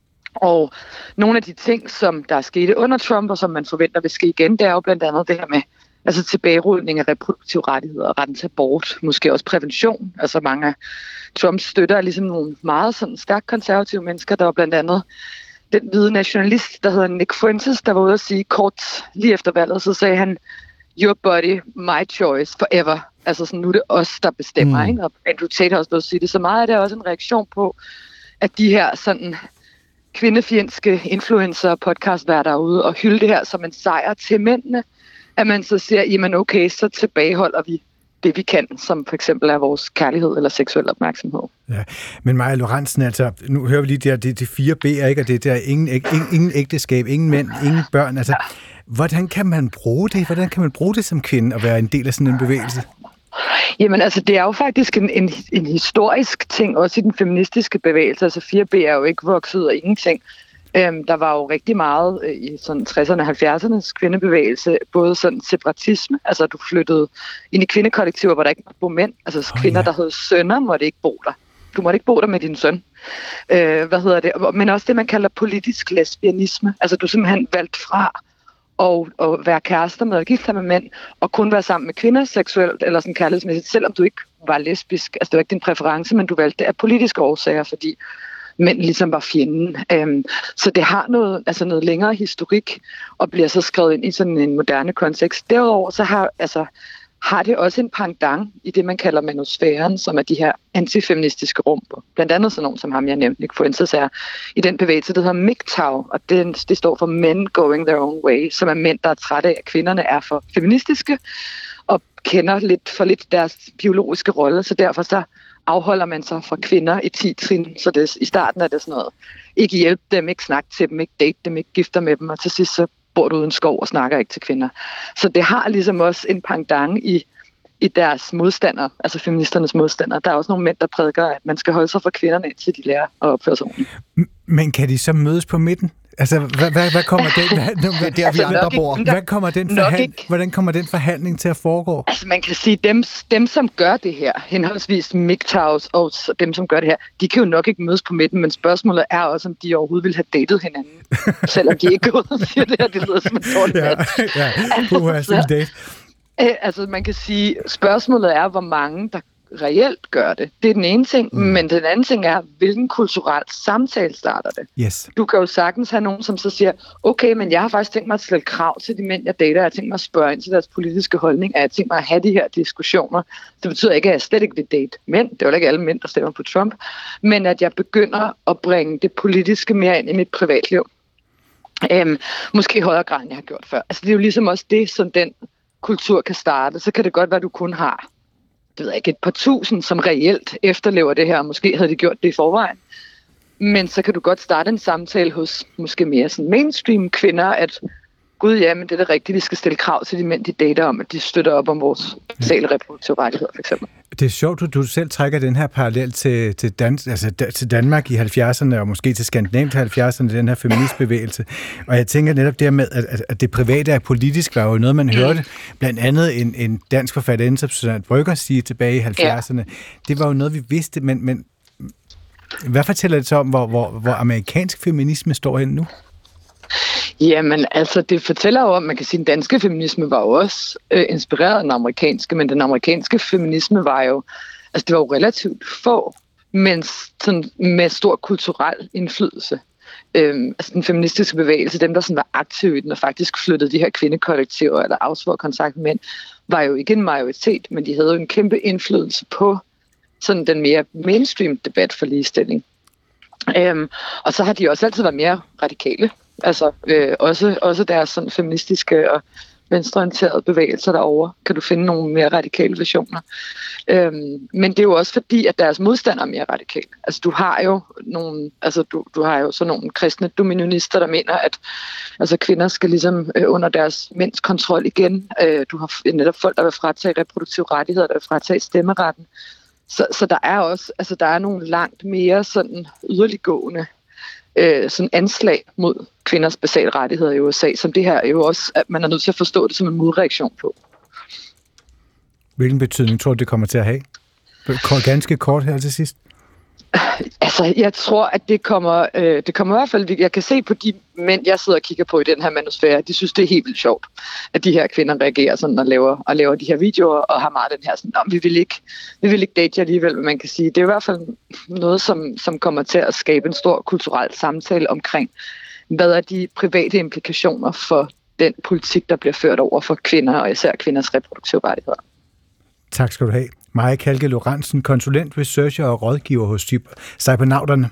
Og nogle af de ting, som der er sket under Trump, og som man forventer vil ske igen, det er jo blandt andet det her med altså tilbagerulning af reproduktive rettigheder, retten til abort, måske også prævention. Altså mange af Trumps støtter er ligesom nogle meget sådan stærkt konservative mennesker. Der var blandt andet den hvide nationalist, der hedder Nick Fuentes, der var ude at sige kort lige efter valget, så sagde han, your body, my choice, forever. Altså sådan, nu er det os, der bestemmer, mm. ikke? Og Andrew Tate har også blevet sige det. Så meget af det er også en reaktion på, at de her sådan kvindefjendske influencer og podcastværter derude og hylde det her som en sejr til mændene, at man så siger, jamen okay, så tilbageholder vi det, vi kan, som for eksempel er vores kærlighed eller seksuel opmærksomhed. Ja, men Maja Lorentzen, altså, nu hører vi lige de, de, de fire B'er, ikke? Og det der ingen, ingen, ingen ægteskab, ingen mænd, ingen børn. Altså, hvordan kan man bruge det? Hvordan kan man bruge det som kvinde og være en del af sådan en bevægelse? Jamen altså, det er jo faktisk en, en, en historisk ting, også i den feministiske bevægelse. Altså fire B er jo ikke vokset ud af ingenting. Øhm, der var jo rigtig meget øh, i sådan tresserne og halvfjerdserne kvindebevægelse, både sådan separatisme, altså du flyttede ind i kvindekollektiver, hvor der ikke måtte bo mænd, altså oh, kvinder, ja. der havde sønner, måtte ikke bo der. Du måtte ikke bo der med din søn. Øh, hvad hedder det? Men også det, man kalder politisk lesbianisme. Altså du simpelthen valgt fra og, og være kærester med og gifte sig med mænd, og kun være sammen med kvinder seksuelt eller sådan kærlighedsmæssigt, selvom du ikke var lesbisk. Altså det var ikke din præference, men du valgte det af politiske årsager, fordi mænd ligesom var fjenden. Øhm, så det har noget, altså noget længere historik, og bliver så skrevet ind i sådan en moderne kontekst. Derudover så har, altså, har det også en pendant i det, man kalder manosfæren, som er de her antifeministiske rum. Blandt andet sådan nogle, som ham jeg nævnte, Nick Fuentes er i den bevægelse, der hedder M G T O W, og det, det står for Men Going Their Own Way, som er mænd, der er trætte af, at kvinderne er for feministiske, og kender lidt for lidt deres biologiske rolle, så derfor så afholder man sig fra kvinder i ti trin, så det, i starten er det sådan noget, ikke hjælpe dem, ikke snakke til dem, ikke date dem, ikke gifte med dem, og til sidst så bor du uden skov og snakker ikke til kvinder. Så det har ligesom også en pendant i, i deres modstandere, altså feministernes modstandere. Der er også nogle mænd, der prædiker, at man skal holde sig fra kvinderne, indtil de lærer at opføre sig ordentligt. Men kan de så mødes på midten? Altså, hvad, hvad, hvad kommer den, hvad, hvad, der, vi andre bor. Hvad kommer den forhand, hvordan kommer den forhandling til at foregå? Altså, man kan sige, dem, dem som gør det her, henholdsvis M G T O W og dem, som gør det her, de kan jo nok ikke mødes på midten, men spørgsmålet er også, om de overhovedet ville have datet hinanden, selvom de ikke går ud og siger det her, det lyder som en dårlig ja, ja, altså, date. Øh, altså, man kan sige, spørgsmålet er, hvor mange, der reelt gør det. Det er den ene ting, mm. men den anden ting er, hvilken kulturel samtale starter det. Yes. Du kan jo sagtens have nogen, som så siger, okay, men jeg har faktisk tænkt mig at stille krav til de mænd, jeg dater, jeg har tænkt mig at spørge ind til deres politiske holdning, jeg har tænkt mig at have de her diskussioner. Det betyder ikke, at jeg slet ikke vil date mænd, det er jo ikke alle mænd, der stemmer på Trump, men at jeg begynder at bringe det politiske mere ind i mit privatliv. Øhm, måske i højere grad, end jeg har gjort før. Altså det er jo ligesom også det, som den kultur kan starte. Så kan det godt være, at du kun har det ved jeg ikke, et par tusind, som reelt efterlever det her. Måske havde de gjort det i forvejen. Men så kan du godt starte en samtale hos måske mere sådan mainstream kvinder, at gud ja, men det er det rigtigt, vi skal stille krav til de mænd, de dater om, at de støtter op om vores basale reproduktive rettigheder, for eksempel. Det er sjovt, at du selv trækker den her parallel til, til, Dan, altså, til Danmark i halvfjerdserne, og måske til Skandinavien til halvfjerdserne, den her feministbevægelse. Og jeg tænker netop det med, at, at det private er politisk, var jo noget, man hørte. Blandt andet en, en dansk forfatter, Susanne Brøgger, sige tilbage i halvfjerdserne. Ja. Det var jo noget, vi vidste, men, men hvad fortæller det så om, hvor, hvor, hvor amerikansk feminisme står hen nu? Jamen, altså, det fortæller jo om, man kan sige, at den danske feminisme var jo også øh, inspireret af den amerikanske, men den amerikanske feminisme var jo, altså det var jo relativt få, men sådan med stor kulturel indflydelse. Øhm, altså den feministiske bevægelse, dem der sådan var aktive i den og faktisk flyttede de her kvindekollektiver eller afsvor kontakt med mænd, var jo ikke en majoritet, men de havde jo en kæmpe indflydelse på sådan den mere mainstream debat for ligestilling. Øhm, og så har de også altid været mere radikale. Altså øh, også, også deres sådan feministiske og venstreorienterede bevægelser derovre, kan du finde nogle mere radikale versioner. Øhm, men det er jo også fordi, at deres modstander er mere radikale. Altså du har jo nogle, altså du, du har jo sådan nogle kristne dominonister, der mener, at altså, kvinder skal ligesom øh, under deres mænds kontrol igen. Øh, du har netop folk, der vil fratage reproduktive rettigheder, der vil fratage stemmeretten. Så, så der er også, altså der er nogle langt mere sådan yderliggående øh, sådan anslag mod kvinders basale rettigheder i U S A, som det her er jo også, at man er nødt til at forstå det som en modreaktion på. Hvilken betydning tror du, det kommer til at have? Ganske kort her til sidst. Altså, jeg tror, at det kommer, øh, det kommer i hvert fald, jeg kan se på de mænd, jeg sidder og kigger på i den her manusfære, de synes, det er helt vildt sjovt, at de her kvinder reagerer sådan og laver, og laver de her videoer, og har meget den her sådan, vi vil ikke, vi vil ikke date jer alligevel, men man kan sige, det er i hvert fald noget, som, som kommer til at skabe en stor kulturel samtale omkring, hvad er de private implikationer for den politik, der bliver ført over for kvinder, og især kvinders reproduktive rettigheder. Tak skal du have. Maja Kalke Lorentzen, konsulent, researcher og rådgiver hos Cybernauterne.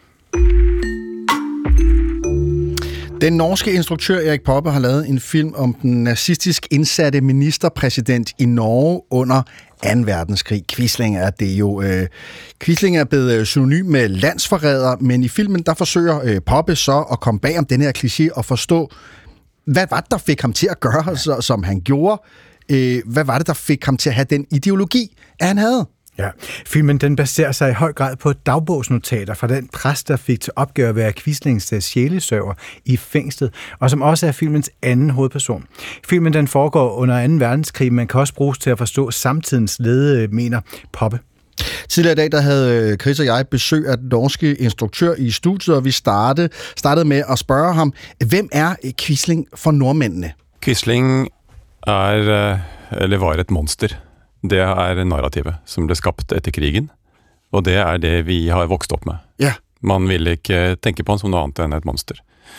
Den norske instruktør Erik Poppe har lavet en film om den nazistisk indsatte ministerpræsident i Norge under anden verdenskrig. Quisling er det jo. Øh, Quisling er blevet synonym med landsforræder, men i filmen der forsøger øh, Poppe så at komme bag om den her kliché og forstå, hvad var det, der fik ham til at gøre, så, som han gjorde? Øh, hvad var det, der fik ham til at have den ideologi, at han havde? Ja, filmen den baserer sig i høj grad på dagbogsnotater fra den præst, der fik til opgave at være Quislings sjælesørger i fængslet, og som også er filmens anden hovedperson. Filmen den foregår under anden verdenskrig, men kan også bruges til at forstå samtidens lede, mener Poppe. Tidligere i dag der havde Chris og jeg besøg af den norske instruktør i studiet, og vi startede, startede med at spørge ham, hvem er Quisling for nordmændene? Quisling er, eller var et monster. Det er narrativet som ble skapt etter krigen, og det er det vi har vokst opp med. Ja. Man vil ikke tenke på han som noe annet enn et monster.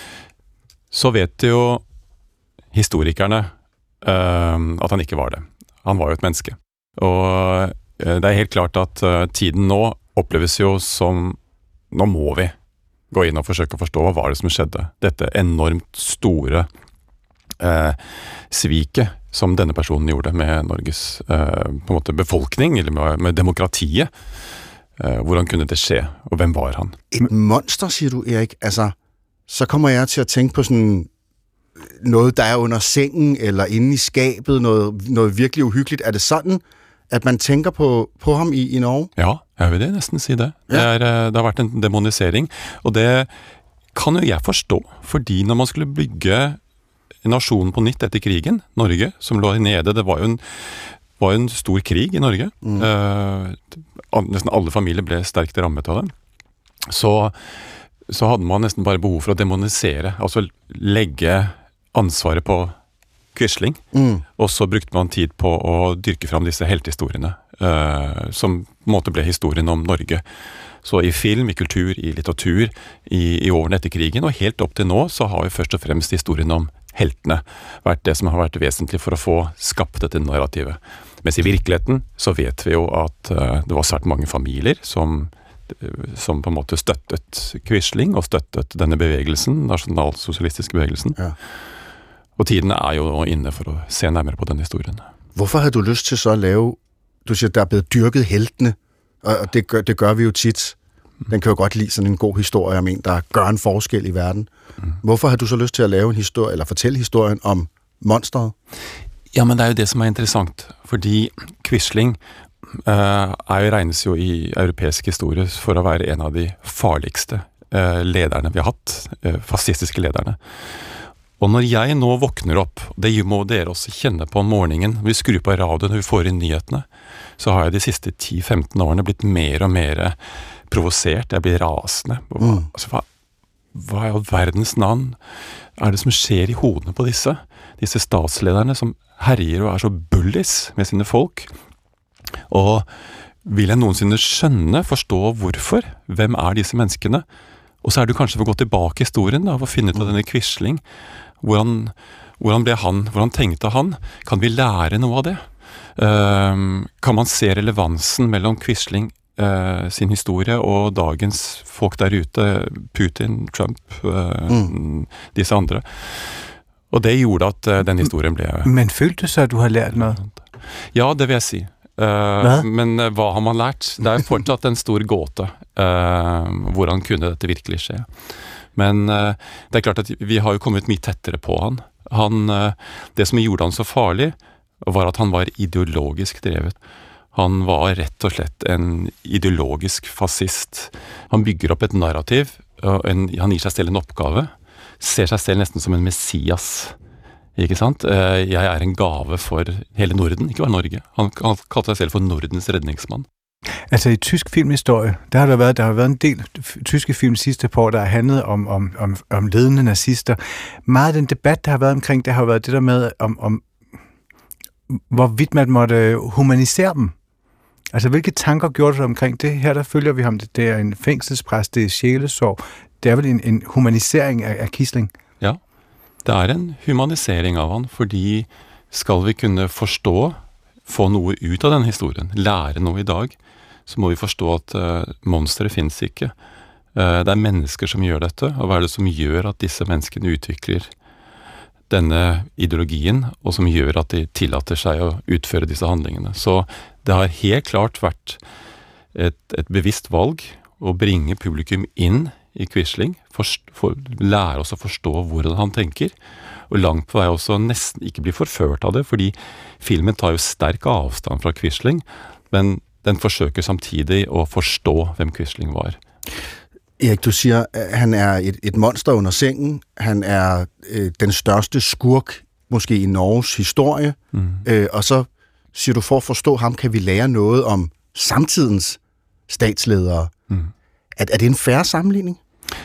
Så vet jo historikerne uh, at han ikke var det. Han var jo et menneske. Og uh, det er helt klart at uh, tiden nå oppleves jo som, nå må vi gå inn og forsøke å forstå hva var det som skjedde. Dette enormt store uh, sviket som denne personen gjorde med Norges eh, på en måte befolkning, eller med, med demokratiet. Eh, hvordan kunne det skje, og hvem var han? Et monster, siger du, Erik. Altså, så kommer jeg til at tænke på sådan noget, der er under sengen, eller inde i skabet, noget, noget virkelig uhyggeligt. Er det sådan, at man tænker på, på ham i, i Norge? Ja, jeg vil det næsten si det. Ja. Det, er, det har vært en demonisering, og det kan jo jeg forstå, fordi når man skulle bygge nasjonen på nytt etter krigen, Norge, som lå nede, det var jo en, var jo en stor krig i Norge. Mm. Uh, nesten alle familier ble sterkt rammet av det. Så, så hadde man nesten bare behov for å demonisere, altså legge ansvaret på Quisling, mm. og så brukte man tid på å dyrke fram disse heltehistoriene, uh, som på en måte ble historien om Norge. Så i film, i kultur, i litteratur, i, i årene etter krigen, og helt opp til nå, så har jo først og fremst historien om heltene vært det som har vært vesentlig for å få skapt dette narrativet. Mens i virkeligheten så vet vi jo at uh, det var svært mange familier som, som på en måte støttet Quisling og støttet denne bevegelsen, nasjonalsosialistiske bevegelsen. Ja. Og tiden er jo inne for å se nærmere på den historien. Hvorfor har du lyst til så at lave, du siger, der er blevet dyrket heltene, og det gør, det gør vi jo tit. Den kan jo godt lide sådan en god historie om en, der gør en forskel i verden. Mm. Hvorfor har du så lyst til at lave en historie, eller fortælle historien om monsteret? Ja, men det er jo det, som er interessant, fordi Quisling uh, er jo regnes jo i europeisk historie for å være en av de farligste uh, lederne vi har hatt, uh, fascistiske lederne. Og når jeg nå våkner opp, det må dere også kjenne på om morgenen, vi skrur på radioen og vi får inn nyhetene, så har jeg de siste ti til femten årene blitt mer og mer provosert, jeg blir rasende. Hva, mm. altså, hva, hva i all verdens navn er det som skjer i hodene på disse? Disse statslederne som herjer og er så bullies med sine folk. Og vil jeg noensinne skjønne, forstå hvorfor? Hvem er disse menneskene? Og så er det kanskje for å gå tilbake i historien, da, for å finne ut av denne Quisling. Hvordan, hvordan ble han? Hvordan tenkte han? Kan vi lære noe av det? Uh, kan man se relevansen mellom Quisling uh, sin historie og dagens folk der ute, Putin, Trump, uh, mm. disse andre? Og det gjorde at uh, den historien ble... Men følte du så, at du har lært noe? Ja, det vil jeg si. Uh, men uh, hva har man lært? Det er fortsatt en stor gåte. Uh, hvordan kunne dette virkelig skje? Men uh, det er klart at vi har jo kommet mye tettere på han. han uh, det som gjorde han så farlig, var at han var ideologisk drevet. Han var rett og slett en ideologisk fascist. Han bygger opp et narrativ en, han gir seg selv en oppgave, ser seg selv nesten som en messias. Ikke sant? Jeg er en gave for hele Norden, ikke bare Norge. Han, han kalte seg selv for Nordens redningsmann. Altså i tysk filmhistorie, der har der været, der har været en del tyske film sidste par år, der har handlet om, om, om, om ledende nazister. Meget af den debat, der har været omkring, det har været det der med, om, om hvorvidt man måtte humanisere dem. Altså hvilke tanker gjorde du omkring det? Her der følger vi ham, det er en fængselspræst, det er sjælesorg. Det er vel en, en humanisering af, af Quisling? Ja, det er en humanisering av han, fordi skal vi kunne forstå, få noe ut av den historien, lære noe i dag, så må vi forstå at uh, monstre finnes ikke. Uh, det er mennesker som gjør dette, og hva er det som gjør at disse menneskene utvikler denne ideologien, og som gjør at de tillater seg å utføre disse handlingene. Så det har helt klart vært et, et bevisst valg å bringe publikum inn i Quisling, for, for, lære oss å forstå hvordan han tenker, og langt på vei også nesten ikke bli forført av det, fordi filmen tar jo sterk avstand fra Quisling, men den forsøker samtidig å forstå hvem Quisling var. Erik, du siger, at han er et, et monster under sengen. Han er øh, den største skurk, måske i Norges historie. Mm. Øh, og så siger du, for at forstå ham, kan vi lære noget om samtidens statsledere. Mm. Er, er det en fair sammenligning?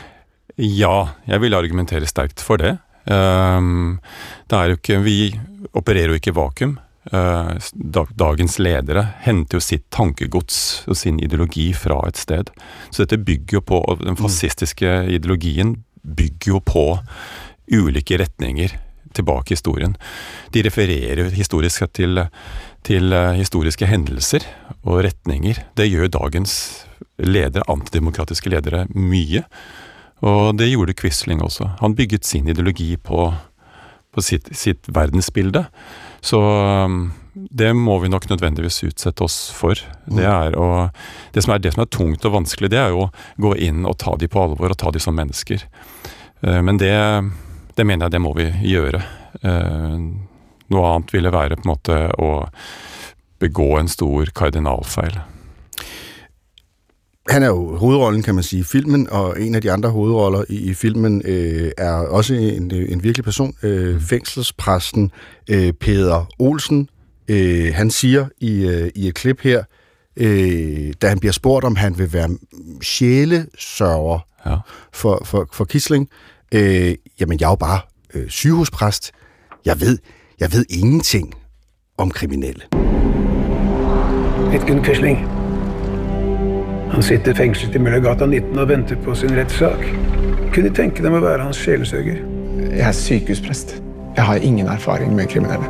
Ja, jeg vil argumentere sterkt for det. Um, det er jo ikke, vi opererer jo ikke i vakuum. Uh, dagens ledere henter jo sitt tankegods og sin ideologi fra et sted. Så dette bygger jo på, og den fascistiske ideologien bygger jo på ulike retninger tilbake i historien. De refererer historisk til, til historiske hendelser og retninger. Det gjør dagens ledere, antidemokratiske ledere, mye. Og det gjorde Quisling også. Han bygget sin ideologi på, på sitt, sitt verdensbilde. Så det må vi nok nødvendigvis utsette oss for. Det, er å, det, som er, det som er tungt og vanskelig, det er jo å gå inn og ta de på alvor, og ta de som mennesker. Men det, det mener jeg det må vi gjøre. Noe annet ville være på en måte å begå en stor kardinalfeil. Han er jo hovedrollen, kan man sige, i filmen, og en af de andre hovedroller i, i filmen øh, er også en, en virkelig person, øh, fængselspræsten øh, Peder Olsen. Øh, han siger i, øh, i et klip her, øh, da han bliver spurgt, om han vil være sjælesørger ja. for, for, for Quisling, øh, jamen jeg er jo bare øh, sygehuspræst. Jeg ved, jeg ved ingenting om kriminelle. Edmund Quisling. Han sitter fængslet i Møllergata nitten og venter på sin rettssak. Kunne I tenke dem å være hans sjelesøger? Jeg er sykehusprest. Jeg har ingen erfaring med kriminelle.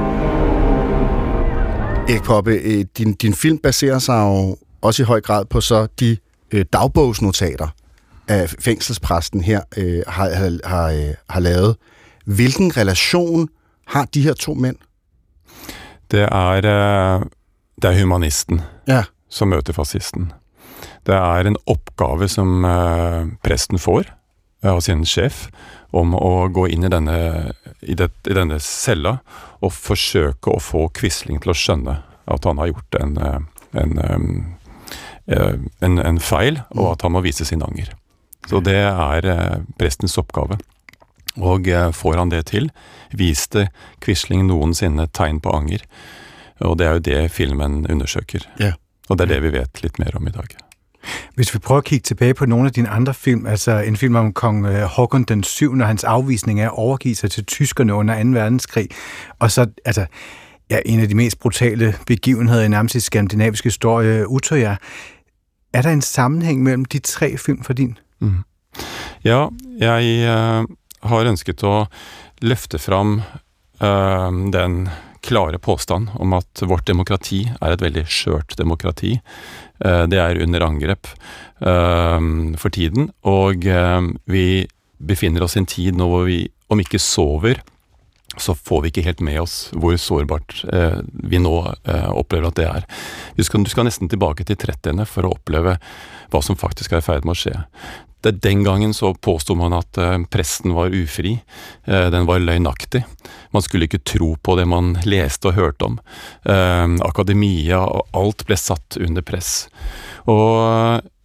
Erik Poppe, din, din film baserer sig jo også i høj grad på så de øh, dagbogsnotater af fængselspræsten her øh, har, har, har, har lavet. Hvilken relation har de her to mænd? Det er, det er humanisten ja. som møter fascisten. Det er en oppgave som uh, presten får uh, av sin sjef om å gå inn i denne, i, det, i denne cella og forsøke å få Quisling til å skjønne at han har gjort en, en, um, en, en feil, og at han må vise sin anger. Så det er uh, prestens oppgave. Og uh, får han det til, viste Quisling noensinne tegn på anger. Og det er jo det filmen undersøker. Yeah. Og det er det vi vet litt mer om i dag. Hvis vi prøver at kigge tilbage på nogle af dine andre film, altså en film om kong Håkon den syvende og hans afvisning af at overgive sig til tyskerne under anden verdenskrig, og så altså, ja, en af de mest brutale begivenheder i nærmest i skandinavisk historie, Utøya. Er der en sammenhæng mellem de tre film for din? Mm. Ja, jeg uh, har ønsket å løfte frem uh, den klare påstand om at vårt demokrati er et veldig skjørt demokrati. Det er under angrep for tiden, og vi befinner oss i en tid nå hvor vi, om ikke sover, så får vi ikke helt med oss hvor sårbart vi nå opplever at det er. Du skal, du skal nesten tilbake til trettiene for å oppleve hva som faktisk er i ferd med å skje. Det, den gangen så påstod man at uh, presten var ufri, uh, den var løgnaktig. Man skulle ikke tro på det man leste og hørte om. Uh, akademia og alt ble satt under press. Og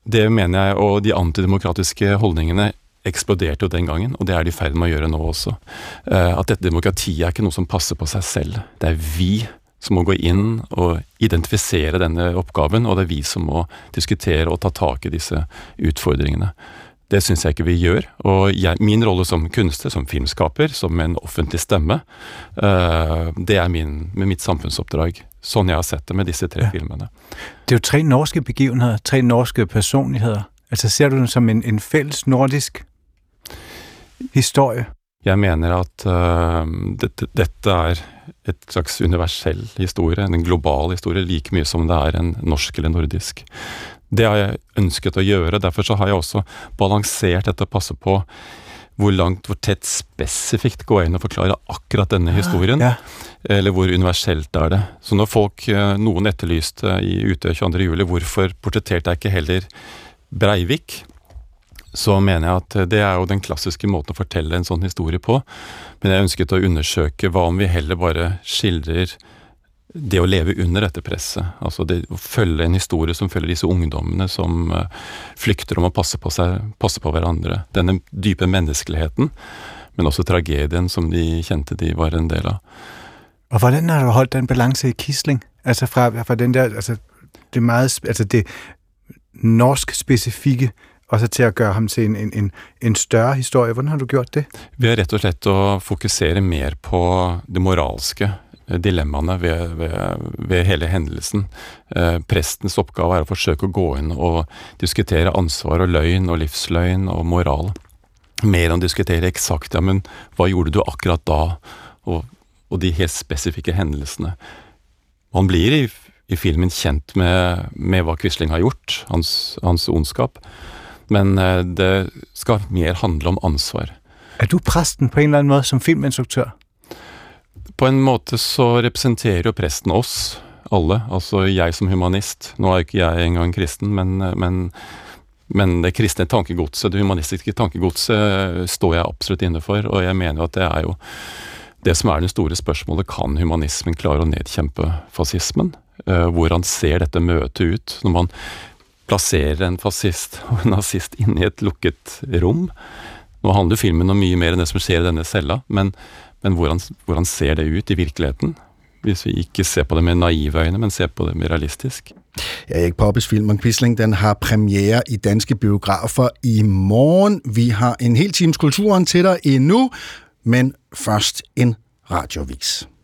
Det mener jeg, og de antidemokratiske holdningene eksploderte jo den gangen, og det er de i ferd med å gjøre nå også. At dette demokratiet er ikke noe som passer på seg selv. Det er vi som må gå inn og identifisere denne oppgaven, og det er vi som må diskutere og ta tak i disse utfordringene. Det synes jeg ikke vi gjør, og jeg, min rolle som kunstner, som filmskaper, som en offentlig stemme, det er min, med mitt samfunnsoppdrag. Sånn jeg har sett det med disse tre ja. filmene. Det er jo tre norske begivenheder, tre norske personligheder. Altså ser du den som en, en fælles nordisk historie? Jeg mener at uh, dette, dette er et slags universell historie, en global historie, like mye som det er en norsk eller nordisk. Det har jeg ønsket å gjøre, derfor så har jeg også balansert dette og passet på hvor langt, hvor tett spesifikt gå inn og forklare akkurat denne historien, ja, ja. Eller hvor universelt er det. Så når folk, noen etterlyste i Utøya tjueandre juli, hvorfor portretterte jeg ikke heller Breivik, så mener jeg at det er jo den klassiske måten å fortelle en sånn historie på, men jeg ønsket å undersøke hva om vi heller bare skildrer det å leve under dette presset, altså det å følge en historie som følger disse ungdommene som uh, flykter om å passe på seg, passe på hverandre. Denne dype menneskeligheten, men også tragedien som de kjente de var en del av. Og hvordan har du holdt den balance i Quisling? Altså fra, fra den der, altså det meget, altså det norsk spesifikke, og så til å gjøre ham til en, en, en, en større historie. Hvordan har du gjort det? Vi har rett og slett å fokusere mer på det moralske, dilemmaene ved, ved, ved hele hendelsen. Eh, prestens oppgave er å forsøke å gå inn og diskutere ansvar og løgn og livsløgn og moral. Mer enn å diskutere eksakt, ja, men hva gjorde du akkurat da? Og, og de helt spesifikke hendelsene. Man blir i, i filmen kjent med, med hva Quisling har gjort, hans, hans ondskap, men eh, det skal mer handle om ansvar. Er du presten på en eller annen måte som filminstruktør? På en måte så representerer jo presten oss, alle, altså jeg som humanist. Nå er ikke jeg engang kristen, men, men, men det kristne tankegodset, det humanistiske tankegodset står jeg absolutt inne for, og jeg mener at det er jo det som er det store spørsmålet, kan humanismen klare å nedkjempe fascismen? Hvordan ser dette møtet ut når man plasserer en fascist og en nazist inn i et lukket rom? Nå handler filmen om mye mer enn det som skjer i denne cella, men Men hvordan, hvordan ser det ut i virkeligheten? Hvis vi ikke ser på det med naive øyne, men ser på det mer realistisk. Erik Poppes film om Quisling, den har premiere i danske biografer i morgen. Vi har en hel times kulturen til dig endnu, men først en radiovis.